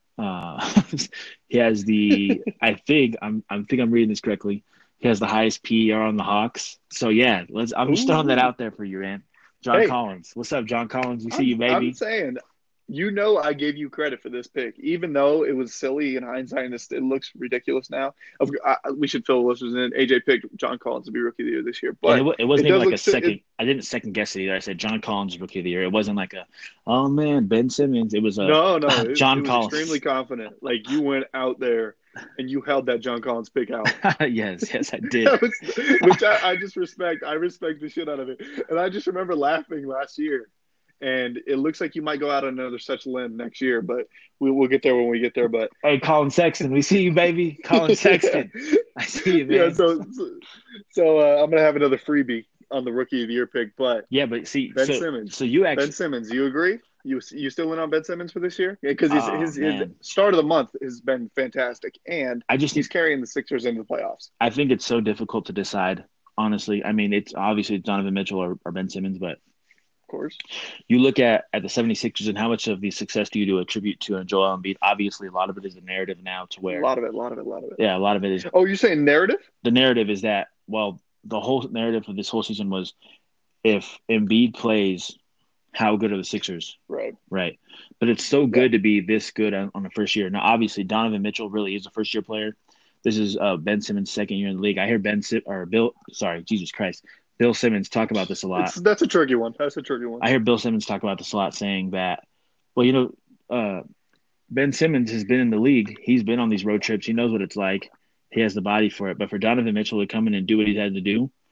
Uh, he has the I think I'm I think I'm reading this correctly. He has the highest P E R on the Hawks. So yeah, let's. I'm just throwing that Ooh. out there for you, man. John Hey, Collins, what's up, John Collins? We see I'm you, I'm baby. saying, you know, I gave you credit for this pick, even though it was silly in hindsight. And it looks ridiculous now. Of, I, we should fill the listeners in. A J picked John Collins to be Rookie of the Year this year, And it, but it it wasn't even does like look a si- it, second. I didn't second guess it either. I said John Collins, rookie of the year. It wasn't like a, oh man, Ben Simmons. It was a no, no, it, it John was extremely Collins. confident. Like you went out there and you held that John Collins pick out. yes, yes, I did. That was, which I, I just respect. I respect the shit out of it. And I just remember laughing last year. And it looks like you might go out on another such limb next year, but we, we'll get there when we get there. But Hey, Colin Sexton, we see you, baby. Colin yeah, Sexton, I see you, yeah. man. So, so, so uh, I'm gonna have another freebie on the Rookie of the Year pick. But Yeah, but see, Ben so Simmons, so you Ben actually, Simmons, you agree? You you still went on Ben Simmons for this year? Yeah, because his, oh his his man, start of the month has been fantastic, and I just he's carrying the Sixers into the playoffs. I think it's so difficult to decide. Honestly, I mean, it's obviously Donovan Mitchell or, or Ben Simmons, but Of course, you look at, at the 76ers and how much of the success do you do attribute to Joel Embiid? Obviously, a lot of it is the narrative now to a where, lot of it, a lot of it, a lot of it. yeah, a lot of it is Oh, you're saying narrative? the narrative is that, well, the whole narrative of this whole season was if Embiid plays, how good are the Sixers? Right. Right. But it's so Yeah. good to be this good on, on the first year. Now, obviously, Donovan Mitchell really is a first year player. This is uh, Ben Simmons' second year in the league. I hear Ben Sim- or Bill, sorry, Jesus Christ, Bill Simmons talk about this a It's lot. that's a tricky one. That's a tricky one. I hear Bill Simmons talk about this a lot, saying that, well, you know, uh, Ben Simmons has been in the league. He's been on these road trips. He knows what it's like. He has the body for it. But for Donovan Mitchell to come in and do what he's had to do,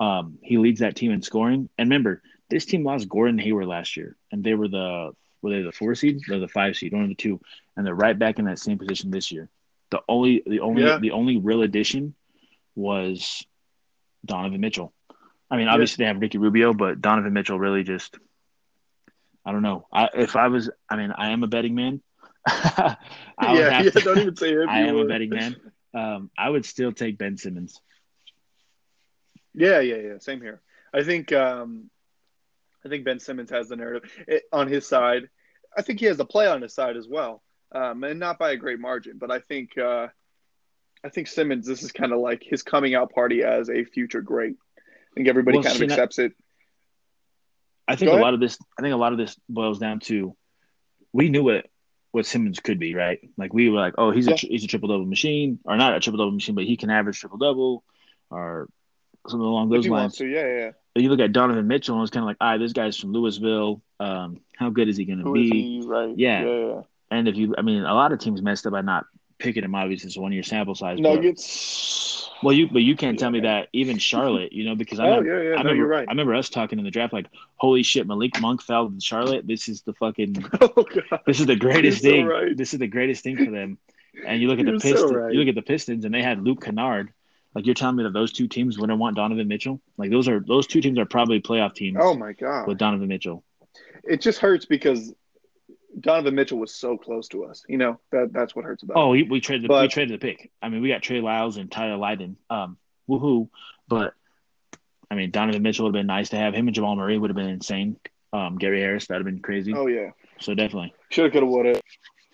Um, he leads that team in scoring. And remember, this team lost Gordon Hayward last year, and they were the were they the four seed or the five seed, one of the two, and they're right back in that same position this year. The only the only Yeah. the only real addition was Donovan Mitchell. I mean, Yeah. obviously they have Ricky Rubio, but Donovan Mitchell really just I don't know. I if I was, I mean, I am a betting man. I would Yeah. have Yeah. to. Don't even say if I you am a would. betting man. Um, I would still take Ben Simmons. Yeah. Yeah. Yeah. Same here. I think. Um, I think Ben Simmons has the narrative it, on his side. I think he has the play on his side as well, um, and not by a great margin. But I think. Uh, I think Simmons. This is kind of like his coming out party as a future great. I think everybody Well, kind of see, accepts it. I think Go a ahead. lot of this. I think a lot of this boils down to we knew what what Simmons could be, right? Like we were like, oh, he's a Yeah. he's a triple double machine, or not a triple double machine, but he can average triple double, or something along If those he wants lines. to, yeah, yeah. Yeah. But you look at Donovan Mitchell, and it's kind of like, all right, this guy's from Louisville. Um, how good is he going to Who is be? he? Right. Yeah, Yeah. Yeah. and if you, I mean, a lot of teams messed up by not picking him. Obviously, it's a one year sample size, but Nuggets. well, you but you can't Yeah, tell me man. that even Charlotte, you know, because I Oh remember, yeah, yeah. I No, you're remember, right. I remember us talking in the draft, like, holy shit, Malik Monk fell in Charlotte. This is the fucking, Oh god, this is the you're greatest so thing. right. This is the greatest thing for them. And you look at the You're so Pistons, you right. look at the Pistons, and they had Luke Kennard. Like you're telling me that those two teams wouldn't want Donovan Mitchell? Like those are those two teams are probably playoff Oh teams my with gosh, Donovan Mitchell. it just hurts because Donovan Mitchell was so close to us. You know that that's what hurts about Oh, it. we, we traded we But traded the pick. I mean, we got Trey Lyles and Tyler Lydon. Um, woohoo! But I mean, Donovan Mitchell would have been nice to have. Him and Jamal Murray would have been insane. Um, Gary Harris, that'd have been crazy. oh yeah, So definitely. shoulda, coulda, woulda.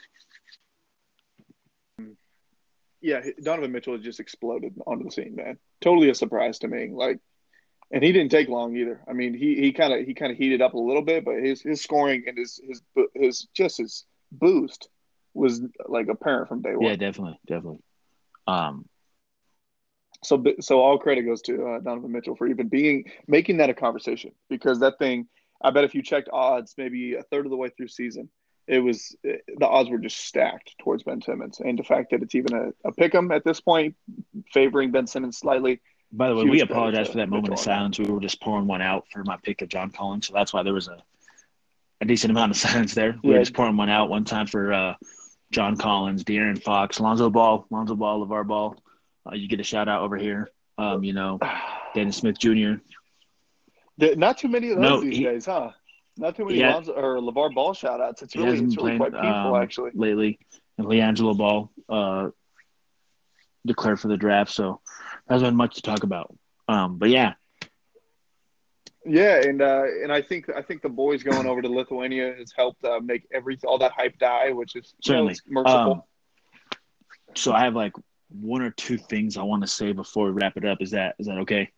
Yeah, Donovan Mitchell has just exploded onto the scene, man. Totally a surprise to me. Like, and he didn't take long either. I mean, he he kind of he kind of heated up a little bit, but his his scoring and his his his just his boost was like apparent from day Yeah, one. definitely, definitely. Um, So so all credit goes to uh, Donovan Mitchell for even being making that a conversation because that thing. I bet if you checked odds, maybe a third of the way through season, it was the odds were just stacked towards Ben Simmons, and the fact that it's even a, a pick 'em at this point, favoring Ben Simmons slightly. by the way, we Huge credit apologize for to that moment of Mitchell on that. silence. We were just pouring one out for my pick of John Collins, so that's why there was a, a decent amount of silence there. We were Yeah, just pouring one out one time for uh, John Collins, De'Aaron Fox, Lonzo Ball, Lonzo Ball, LeVar Ball. Uh, you get a shout out over here. Um, you know, Dennis Smith Junior not too many of those No, these he days, huh? Not too many he, ha- Lonzo or LeVar Ball shout outs. It's he really hasn't it's been really playing quite painful um, actually. lately, and LiAngelo Ball uh, declared for the draft, so there hasn't been much to talk about. Um, but yeah, Yeah, and uh, and I think I think the boys going over to Lithuania has helped uh, make every all that hype die, which is you know certainly. it's Um, merciful. so I have like one or two things I want to say before we wrap it up. Is that is that okay?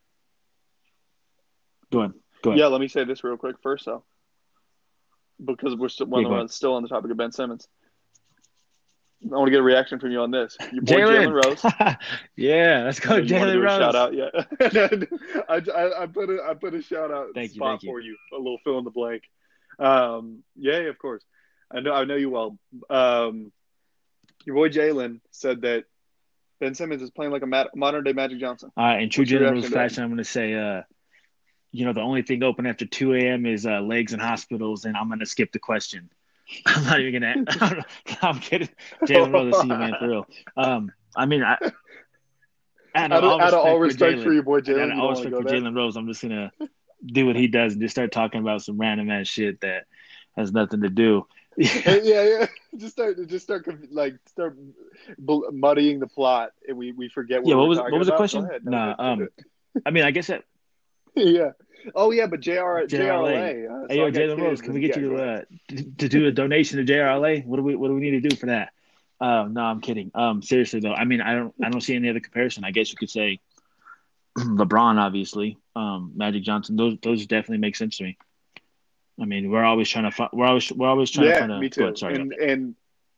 Go ahead. Go ahead. Yeah, let me say this real quick first though, because we're still, Yeah, when go we're ahead. still on the topic of Ben Simmons. I want to get a reaction from you on this. Your boy Jalen. Jalen Rose. Yeah, let's I know go, you want to Jalen do a shout Rose. out, yeah. I, I, I put a I put a shout out Thank you, spot thank you. for you, a little fill in the blank. Um, yeah, of course. I know I know you well. Um, your boy Jalen said that Ben Simmons is playing like a modern day Magic Johnson. All right, in true What's your Jalen Rose reaction to that? fashion, I'm going to say, uh, you know, the only thing open after two a.m. is uh, legs and hospitals, and I'm going to skip the question. I'm not even going to. I'm kidding. Jalen Rose, I see you, man, for real. Um, I mean, I, out of out, of, all out of respect all for respect for Jalen, your boy and out Jalen, of you all don't want to respect go for there. Jalen Rose, I'm just going to do what he does and just start talking about some random ass shit that has nothing to do. yeah, yeah. Just start, just start, like, start muddying the plot, and we, we forget Yeah, what what we're was talking what was the about. Go question? ahead. No, Nah, go, go um, I mean, I guess that yeah. Oh yeah, but J R J R L A. Uh, Hey, so yo, I got Jalen Rose, kids, can we and get yeah, you go to ahead. uh, to, to do a donation to J R L A? What do we what do we need to do for that? Uh, no, I'm kidding. Um, seriously though, I mean, I don't I don't see any other comparison. I guess you could say LeBron, obviously, um, Magic Johnson. Those those definitely make sense to me. I mean, we're always trying to find. We're always we're always trying to Yeah, find a. me Go ahead. too. Sorry about And that. and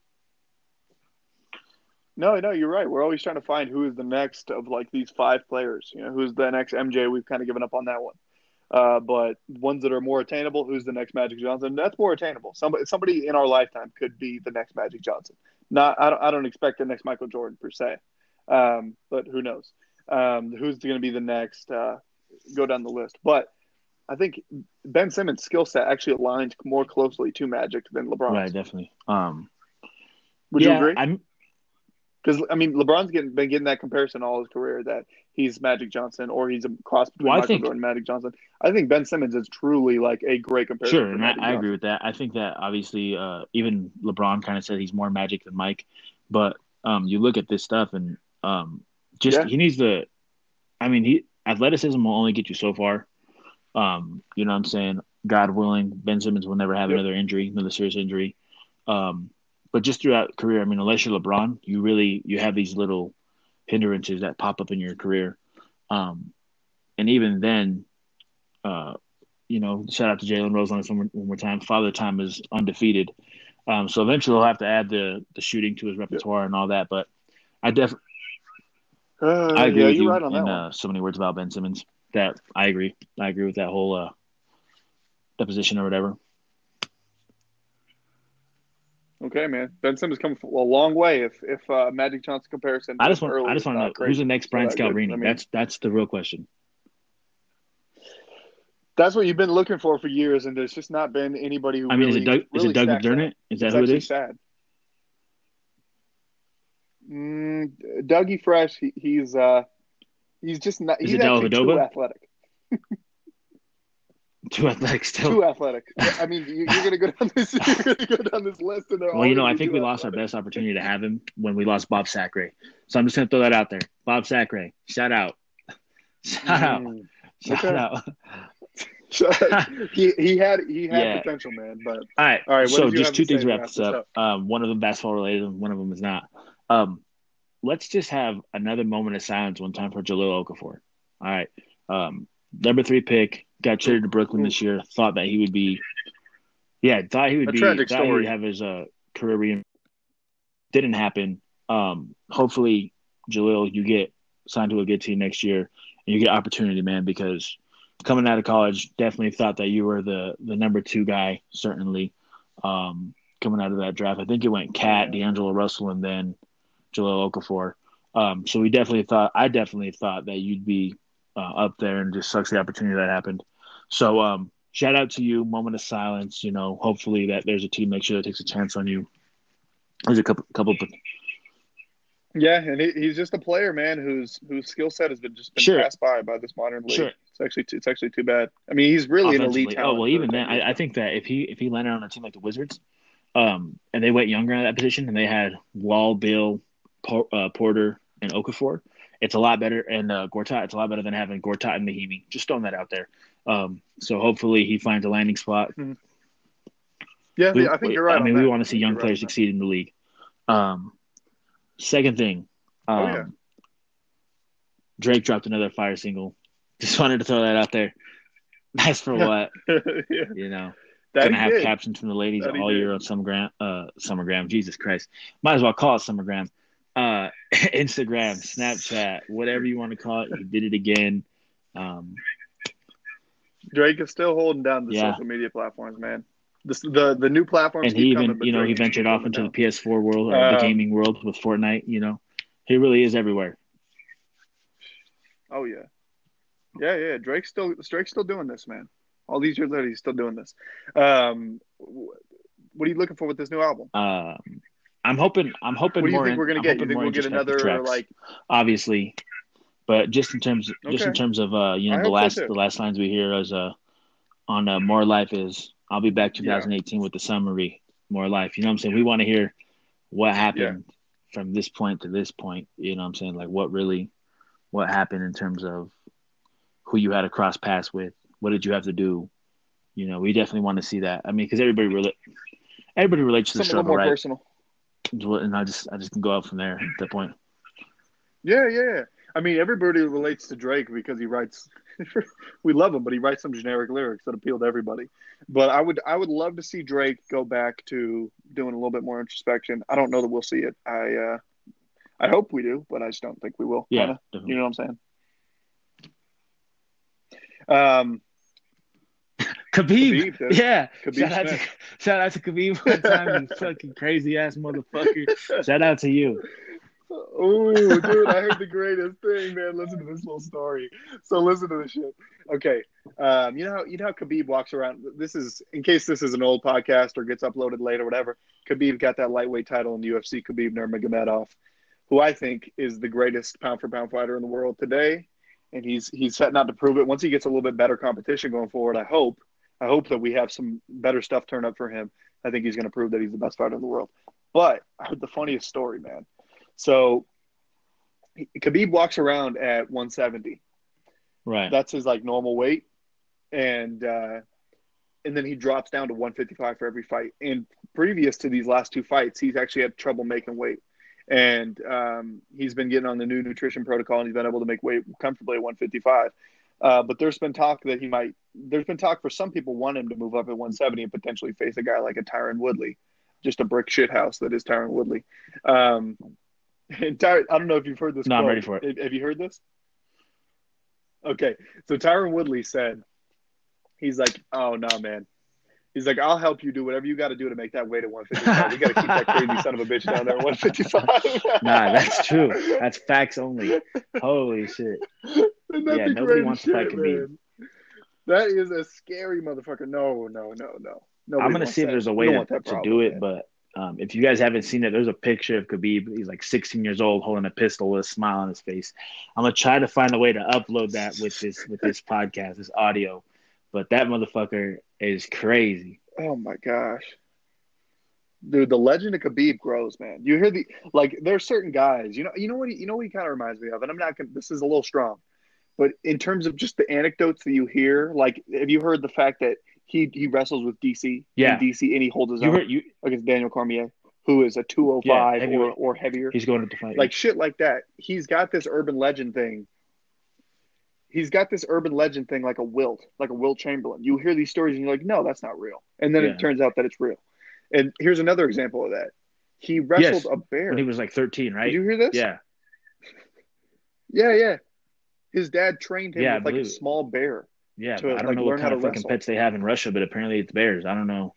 no, no, you're right. We're always trying to find who is the next of like these five players. You know, who's the next M J? We've kind of given up on that one. Uh, but ones that are more attainable, who's the next Magic Johnson? That's more attainable. Somebody, somebody in our lifetime could be the next Magic Johnson. Not, I don't, I don't expect the next Michael Jordan per se, um, but who knows? Um, who's going to be the next? Uh, go down the list. But I think Ben Simmons' skill set actually aligns more closely to Magic than LeBron's. Right, definitely. Um, Would yeah, you agree? I'm. Because I mean, LeBron's getting been getting that comparison all his career that he's Magic Johnson or he's a cross between Well, I Michael think Jordan and Magic Johnson. I think Ben Simmons is truly like a great comparison. sure, for and I, Magic I agree Johnson. with that. I think that obviously, uh, even LeBron kind of said he's more Magic than Mike, but um, you look at this stuff and um, just Yeah. he needs the. I mean, he athleticism will only get you so far. Um, you know what I'm saying? God willing, Ben Simmons will never have Yep. another injury, another serious injury. Um, but just throughout career, I mean, unless you're LeBron, you really you have these little hindrances that pop up in your career. Um, and even then, uh, you know, shout out to Jalen Rose on this one, one more time. Father Time is undefeated. Um, so eventually he'll have to add the the shooting to his repertoire and all that. But I definitely Uh, I agree yeah, with you're you right on that in one. uh, so many words about Ben Simmons. That I agree. I agree with that whole uh, deposition or whatever. Okay, man. Ben Simmons come a long way. If if uh, Magic Johnson comparison I this just want I early just is want to know not who's the crazy. next So Brian that good. I Scalabrine. mean, That's that's the real question. that's what you've been looking for for years, and there's just not been anybody who I mean, is it really Doug? Is it really Doug stacks that. McDermott? Is that It's who it actually is? sad. Mm, Dougie Fresh, he, he's uh, he's just not. Is He's it actually too Dellavedova? athletic. Too athletic still. Too athletic. I mean, you, you're gonna go down this. You're gonna go down this list, and they're Well, all you know, gonna I be think too we lost our athletic. best opportunity to have him when we lost Bob Sacre. So I'm just gonna throw that out there. Bob Sacre, shout out, shout out, Mm, shout okay. out. he he had he had Yeah. potential, man. But All right. all right, what So did you just have two to say things to to wrap wrap this this up. up? Um, one of them basketball related, and one of them is not. Um, let's just have another moment of silence one time for Jahlil Okafor. All right. Um, number three pick, got traded to Brooklyn this year. Thought that he would be, yeah, thought he would A be, tragic thought he would story. have his uh, career re. Didn't happen. Um, hopefully, Jahlil, you get signed to a good team next year, and you get opportunity, man. Because coming out of college, definitely thought that you were the the number two guy. Certainly, um, coming out of that draft, I think it went Cat, Yeah. D'Angelo Russell, and then Jahlil Okafor. Um, so we definitely thought, I definitely thought that you'd be uh, up there, and just sucks the opportunity that happened. So um, shout out to you. Moment of silence. You know, hopefully that there's a team next year that takes a chance on you. There's a couple, couple. Yeah, and he, he's just a player, man, whose whose skill set has been just been Sure, passed by by this modern league. sure. It's actually too, it's actually too bad. I mean, he's really an elite Offensively. Oh talent well, for even then, ten years I, I now. think that if he if he landed on a team like the Wizards, um, and they went younger at that position, and they had Wall, Bill, Por- uh, Porter, and Okafor, it's a lot better. And uh, Gortat, it's a lot better than having Gortat and Mahimi. Just throwing that out there. Um, so hopefully he finds a landing spot. Mhm. Yeah, We, I think we, you're right I on mean, we that. want I to see think young you're right players on that. succeed in the league. Um, second thing, Oh yeah. um, Drake dropped another fire single. Just wanted to throw that out there. Nice for what? yeah, You know, that gonna he have did. captions from the ladies That he all year did. on Summergram. Uh, Summergram. Jesus Christ, might as well call it Summergram. Uh, Instagram, Snapchat, whatever you want to call it. He did it again. Um, Drake is still holding down the yeah, social media platforms, man. This, the the new platforms and he keep even, coming, but you know, he Drake keeps ventured off holding it into the down. P S four world or the Um, gaming world with Fortnite. You know, he really is everywhere. oh yeah, yeah, yeah. Drake's still Drake's still doing this, man. All these years later, he's still doing this. Um, what are you looking for with this new album? Um, I'm hoping. I'm hoping What do you more. think In, we're gonna I'm get? You hoping think more we'll get introspective another tracks, like? obviously. But just in terms, just in Okay, terms of uh, you know, I the hope so last too. the last lines we hear as uh on uh, More Life is I'll be back Yeah, twenty eighteen with the summary More Life. You know what I'm saying? We want to hear what yeah. happened from this point to this point. You know what I'm saying? Like what really what happened in terms of who you had to cross paths with. What did you have to do? You know, we definitely want to see that. I mean, because everybody really everybody relates to the Something a little struggle, more right? personal. And I just I just can go out from there at that point. Yeah, yeah. I mean, everybody relates to Drake because he writes. We love him, but he writes some generic lyrics that appeal to everybody. But I would, I would love to see Drake go back to doing a little bit more introspection. I don't know that we'll see it. I, uh, I hope we do, but I just don't think we will. Kind Yeah, of, you definitely. know what I'm saying? Um, Khabib, Khabib, dude. yeah. Khabib Shout out Smith. to shout out to Khabib one time, you fucking crazy ass motherfucker. Shout out to you. Oh, dude, I heard the greatest thing, man. Listen to this little story. So listen to this shit. Okay. Um, you know how you know how Khabib walks around. This is in case this is an old podcast or gets uploaded late or whatever. Khabib got that lightweight title in the U F C, Khabib Nurmagomedov, who I think is the greatest pound for pound fighter in the world today. And he's he's setting out to prove it. Once he gets a little bit better competition going forward, I hope. I hope that we have some better stuff turned up for him. I think he's going to prove that he's the best fighter in the world. But I heard the funniest story, man. So Khabib walks around at one seventy. Right. That's his like normal weight, and uh, and then he drops down to one fifty-five for every fight. And previous to these last two fights, he's actually had trouble making weight, and um, he's been getting on the new nutrition protocol, and he's been able to make weight comfortably at one fifty-five. Uh, but there's been talk that he might. There's been talk for some people want him to move up at one seventy and potentially face a guy like a Tyron Woodley, just a brick shit house that is Tyron Woodley. Um, And Ty, I don't know if you've heard this. No, quote. I'm ready for it. Have you heard this? Okay. So Tyron Woodley said, he's like, oh, no, man. He's like, I'll help you do whatever you got to do to make that weight at one fifty-five. We got to keep that crazy son of a bitch down there at one fifty-five. Nah, that's true. That's facts only. Holy shit. Yeah, nobody wants to fight Khabib. That is a scary motherfucker. No, no, no, no. Nobody I'm going to see if that. there's a way to, to do it, man. But Um, if you guys haven't seen it, there's a picture of Khabib. He's like sixteen years old, holding a pistol with a smile on his face. I'm gonna try to find a way to upload that with this with this podcast, this audio. But that motherfucker is crazy. Oh my gosh, dude! The legend of Khabib grows, man. You hear the like. There's certain guys, you know, you know what, you know what he kind of reminds me of, and I'm not gonna. This is a little strong, but in terms of just the anecdotes that you hear, like, have you heard the fact that He he wrestles with D C, yeah. in D C, and he holds his you own heard, you, against Daniel Cormier, who is a two oh five yeah, or, or heavier. He's going to fight. Like, shit like that. He's got this urban legend thing. He's got this urban legend thing like a Wilt, like a Wilt Chamberlain. You hear these stories and you're like, no, that's not real. And then yeah. it turns out that it's real. And here's another example of that. He wrestled yes, a bear. When he was like thirteen, right? Did you hear this? Yeah. Yeah, yeah. His dad trained him yeah, with like a small bear. Yeah, to, I don't like, know what kind of fucking wrestle. pets they have in Russia, but apparently it's bears. I don't know.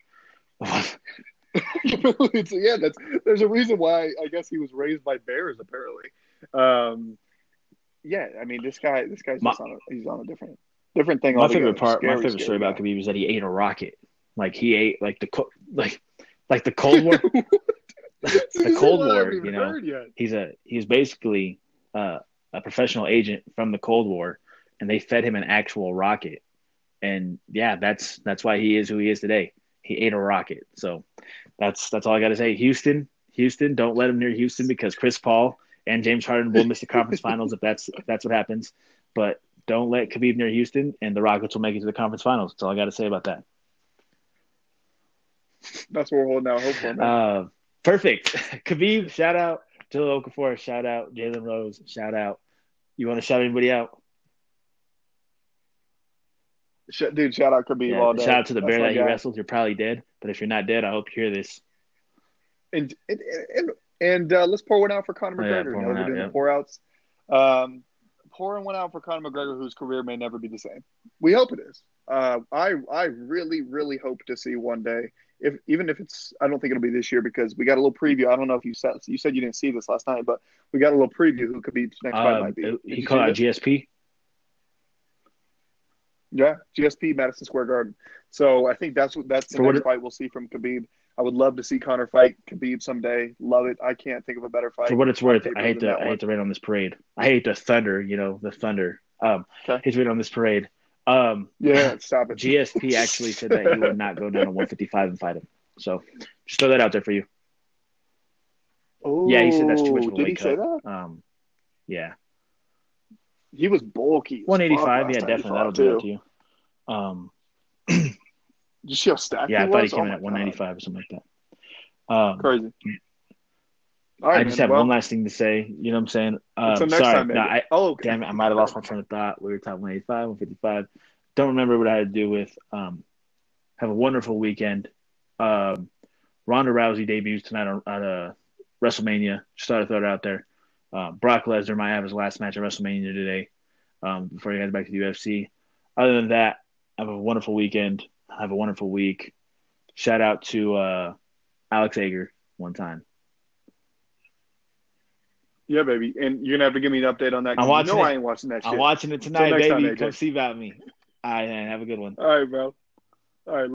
it's, yeah, that's there's a reason why I guess he was raised by bears. Apparently, um, yeah. I mean, this guy, this guy's my, just on a, he's on a different different thing. My altogether. favorite part, scary, my favorite story guy. about Khabib is that he ate a rocket. Like he ate like the like like the Cold War, the Cold War. You know, he's a he's basically uh, a professional agent from the Cold War. And they fed him an actual rocket. And yeah, that's that's why he is who he is today. He ate a rocket. So that's that's all I got to say. Houston, Houston, don't let him near Houston because Chris Paul and James Harden will miss the conference finals if that's if that's what happens. But don't let Khabib near Houston, and the Rockets will make it to the conference finals. That's all I got to say about that. That's what we're holding out hope for, man. Uh, perfect. Khabib, shout out. Jahlil Okafor, shout out. Jalen Rose, shout out. You want to shout anybody out? Dude, shout out Khabib yeah, all day. Shout out to the That's bear that guy. you wrestled. You're probably dead, but if you're not dead, I hope you hear this. And and and, and uh, let's pour one out for Conor McGregor. Oh, yeah, pour you know, we're out, doing yeah. the pour outs. Um, pouring one out for Conor McGregor, whose career may never be the same. We hope it is. Uh, I I really really hope to see one day. If even if it's, I don't think it'll be this year because we got a little preview. I don't know if you said you said you didn't see this last night, but we got a little preview who Khabib's next uh, fight might be. Did he called out G S P. Yeah, G S P, Madison Square Garden. So I think that's that's the For next it, fight we'll see from Khabib. I would love to see Conor fight Khabib someday. Love it. I can't think of a better fight. For what it's worth, I hate to I hate to rain on this parade. I hate the thunder. You know the thunder. Um, okay. I hate to rain on this parade. Um, yeah, stop it. G S P actually said that he would not go down to one fifty-five and fight him. So just throw that out there for you. Oh, yeah, he said that's too much of a did weight he say cut. that? Um, yeah, he was bulky. one eighty-five. Yeah, definitely. That'll do it to you. Um, Did you see how stacked yeah, he I thought was? he came oh in at one ninety-five or something like that. Um, Crazy. All right, I just man. have well, one last thing to say. You know what I'm saying? Um, next sorry. time, no, I, oh, okay. Damn it. I might have lost my train of thought. We were talking one eighty-five, one fifty-five. Don't remember what I had to do with. Um, have a wonderful weekend. Um, Ronda Rousey debuts tonight on, on uh, WrestleMania. Just thought I'd throw it out there. Uh, Brock Lesnar might have his last match at WrestleMania today um, before he heads back to the U F C. Other than that, have a wonderful weekend. Have a wonderful week. Shout out to uh, Alex Ager one time. Yeah, baby. And you're gonna have to give me an update on that I'm because you watching know I it. ain't watching that I'm shit. watching it Until tonight, next time, baby. Come A J. see about me. All right, man. Have a good one. All right, bro. All right.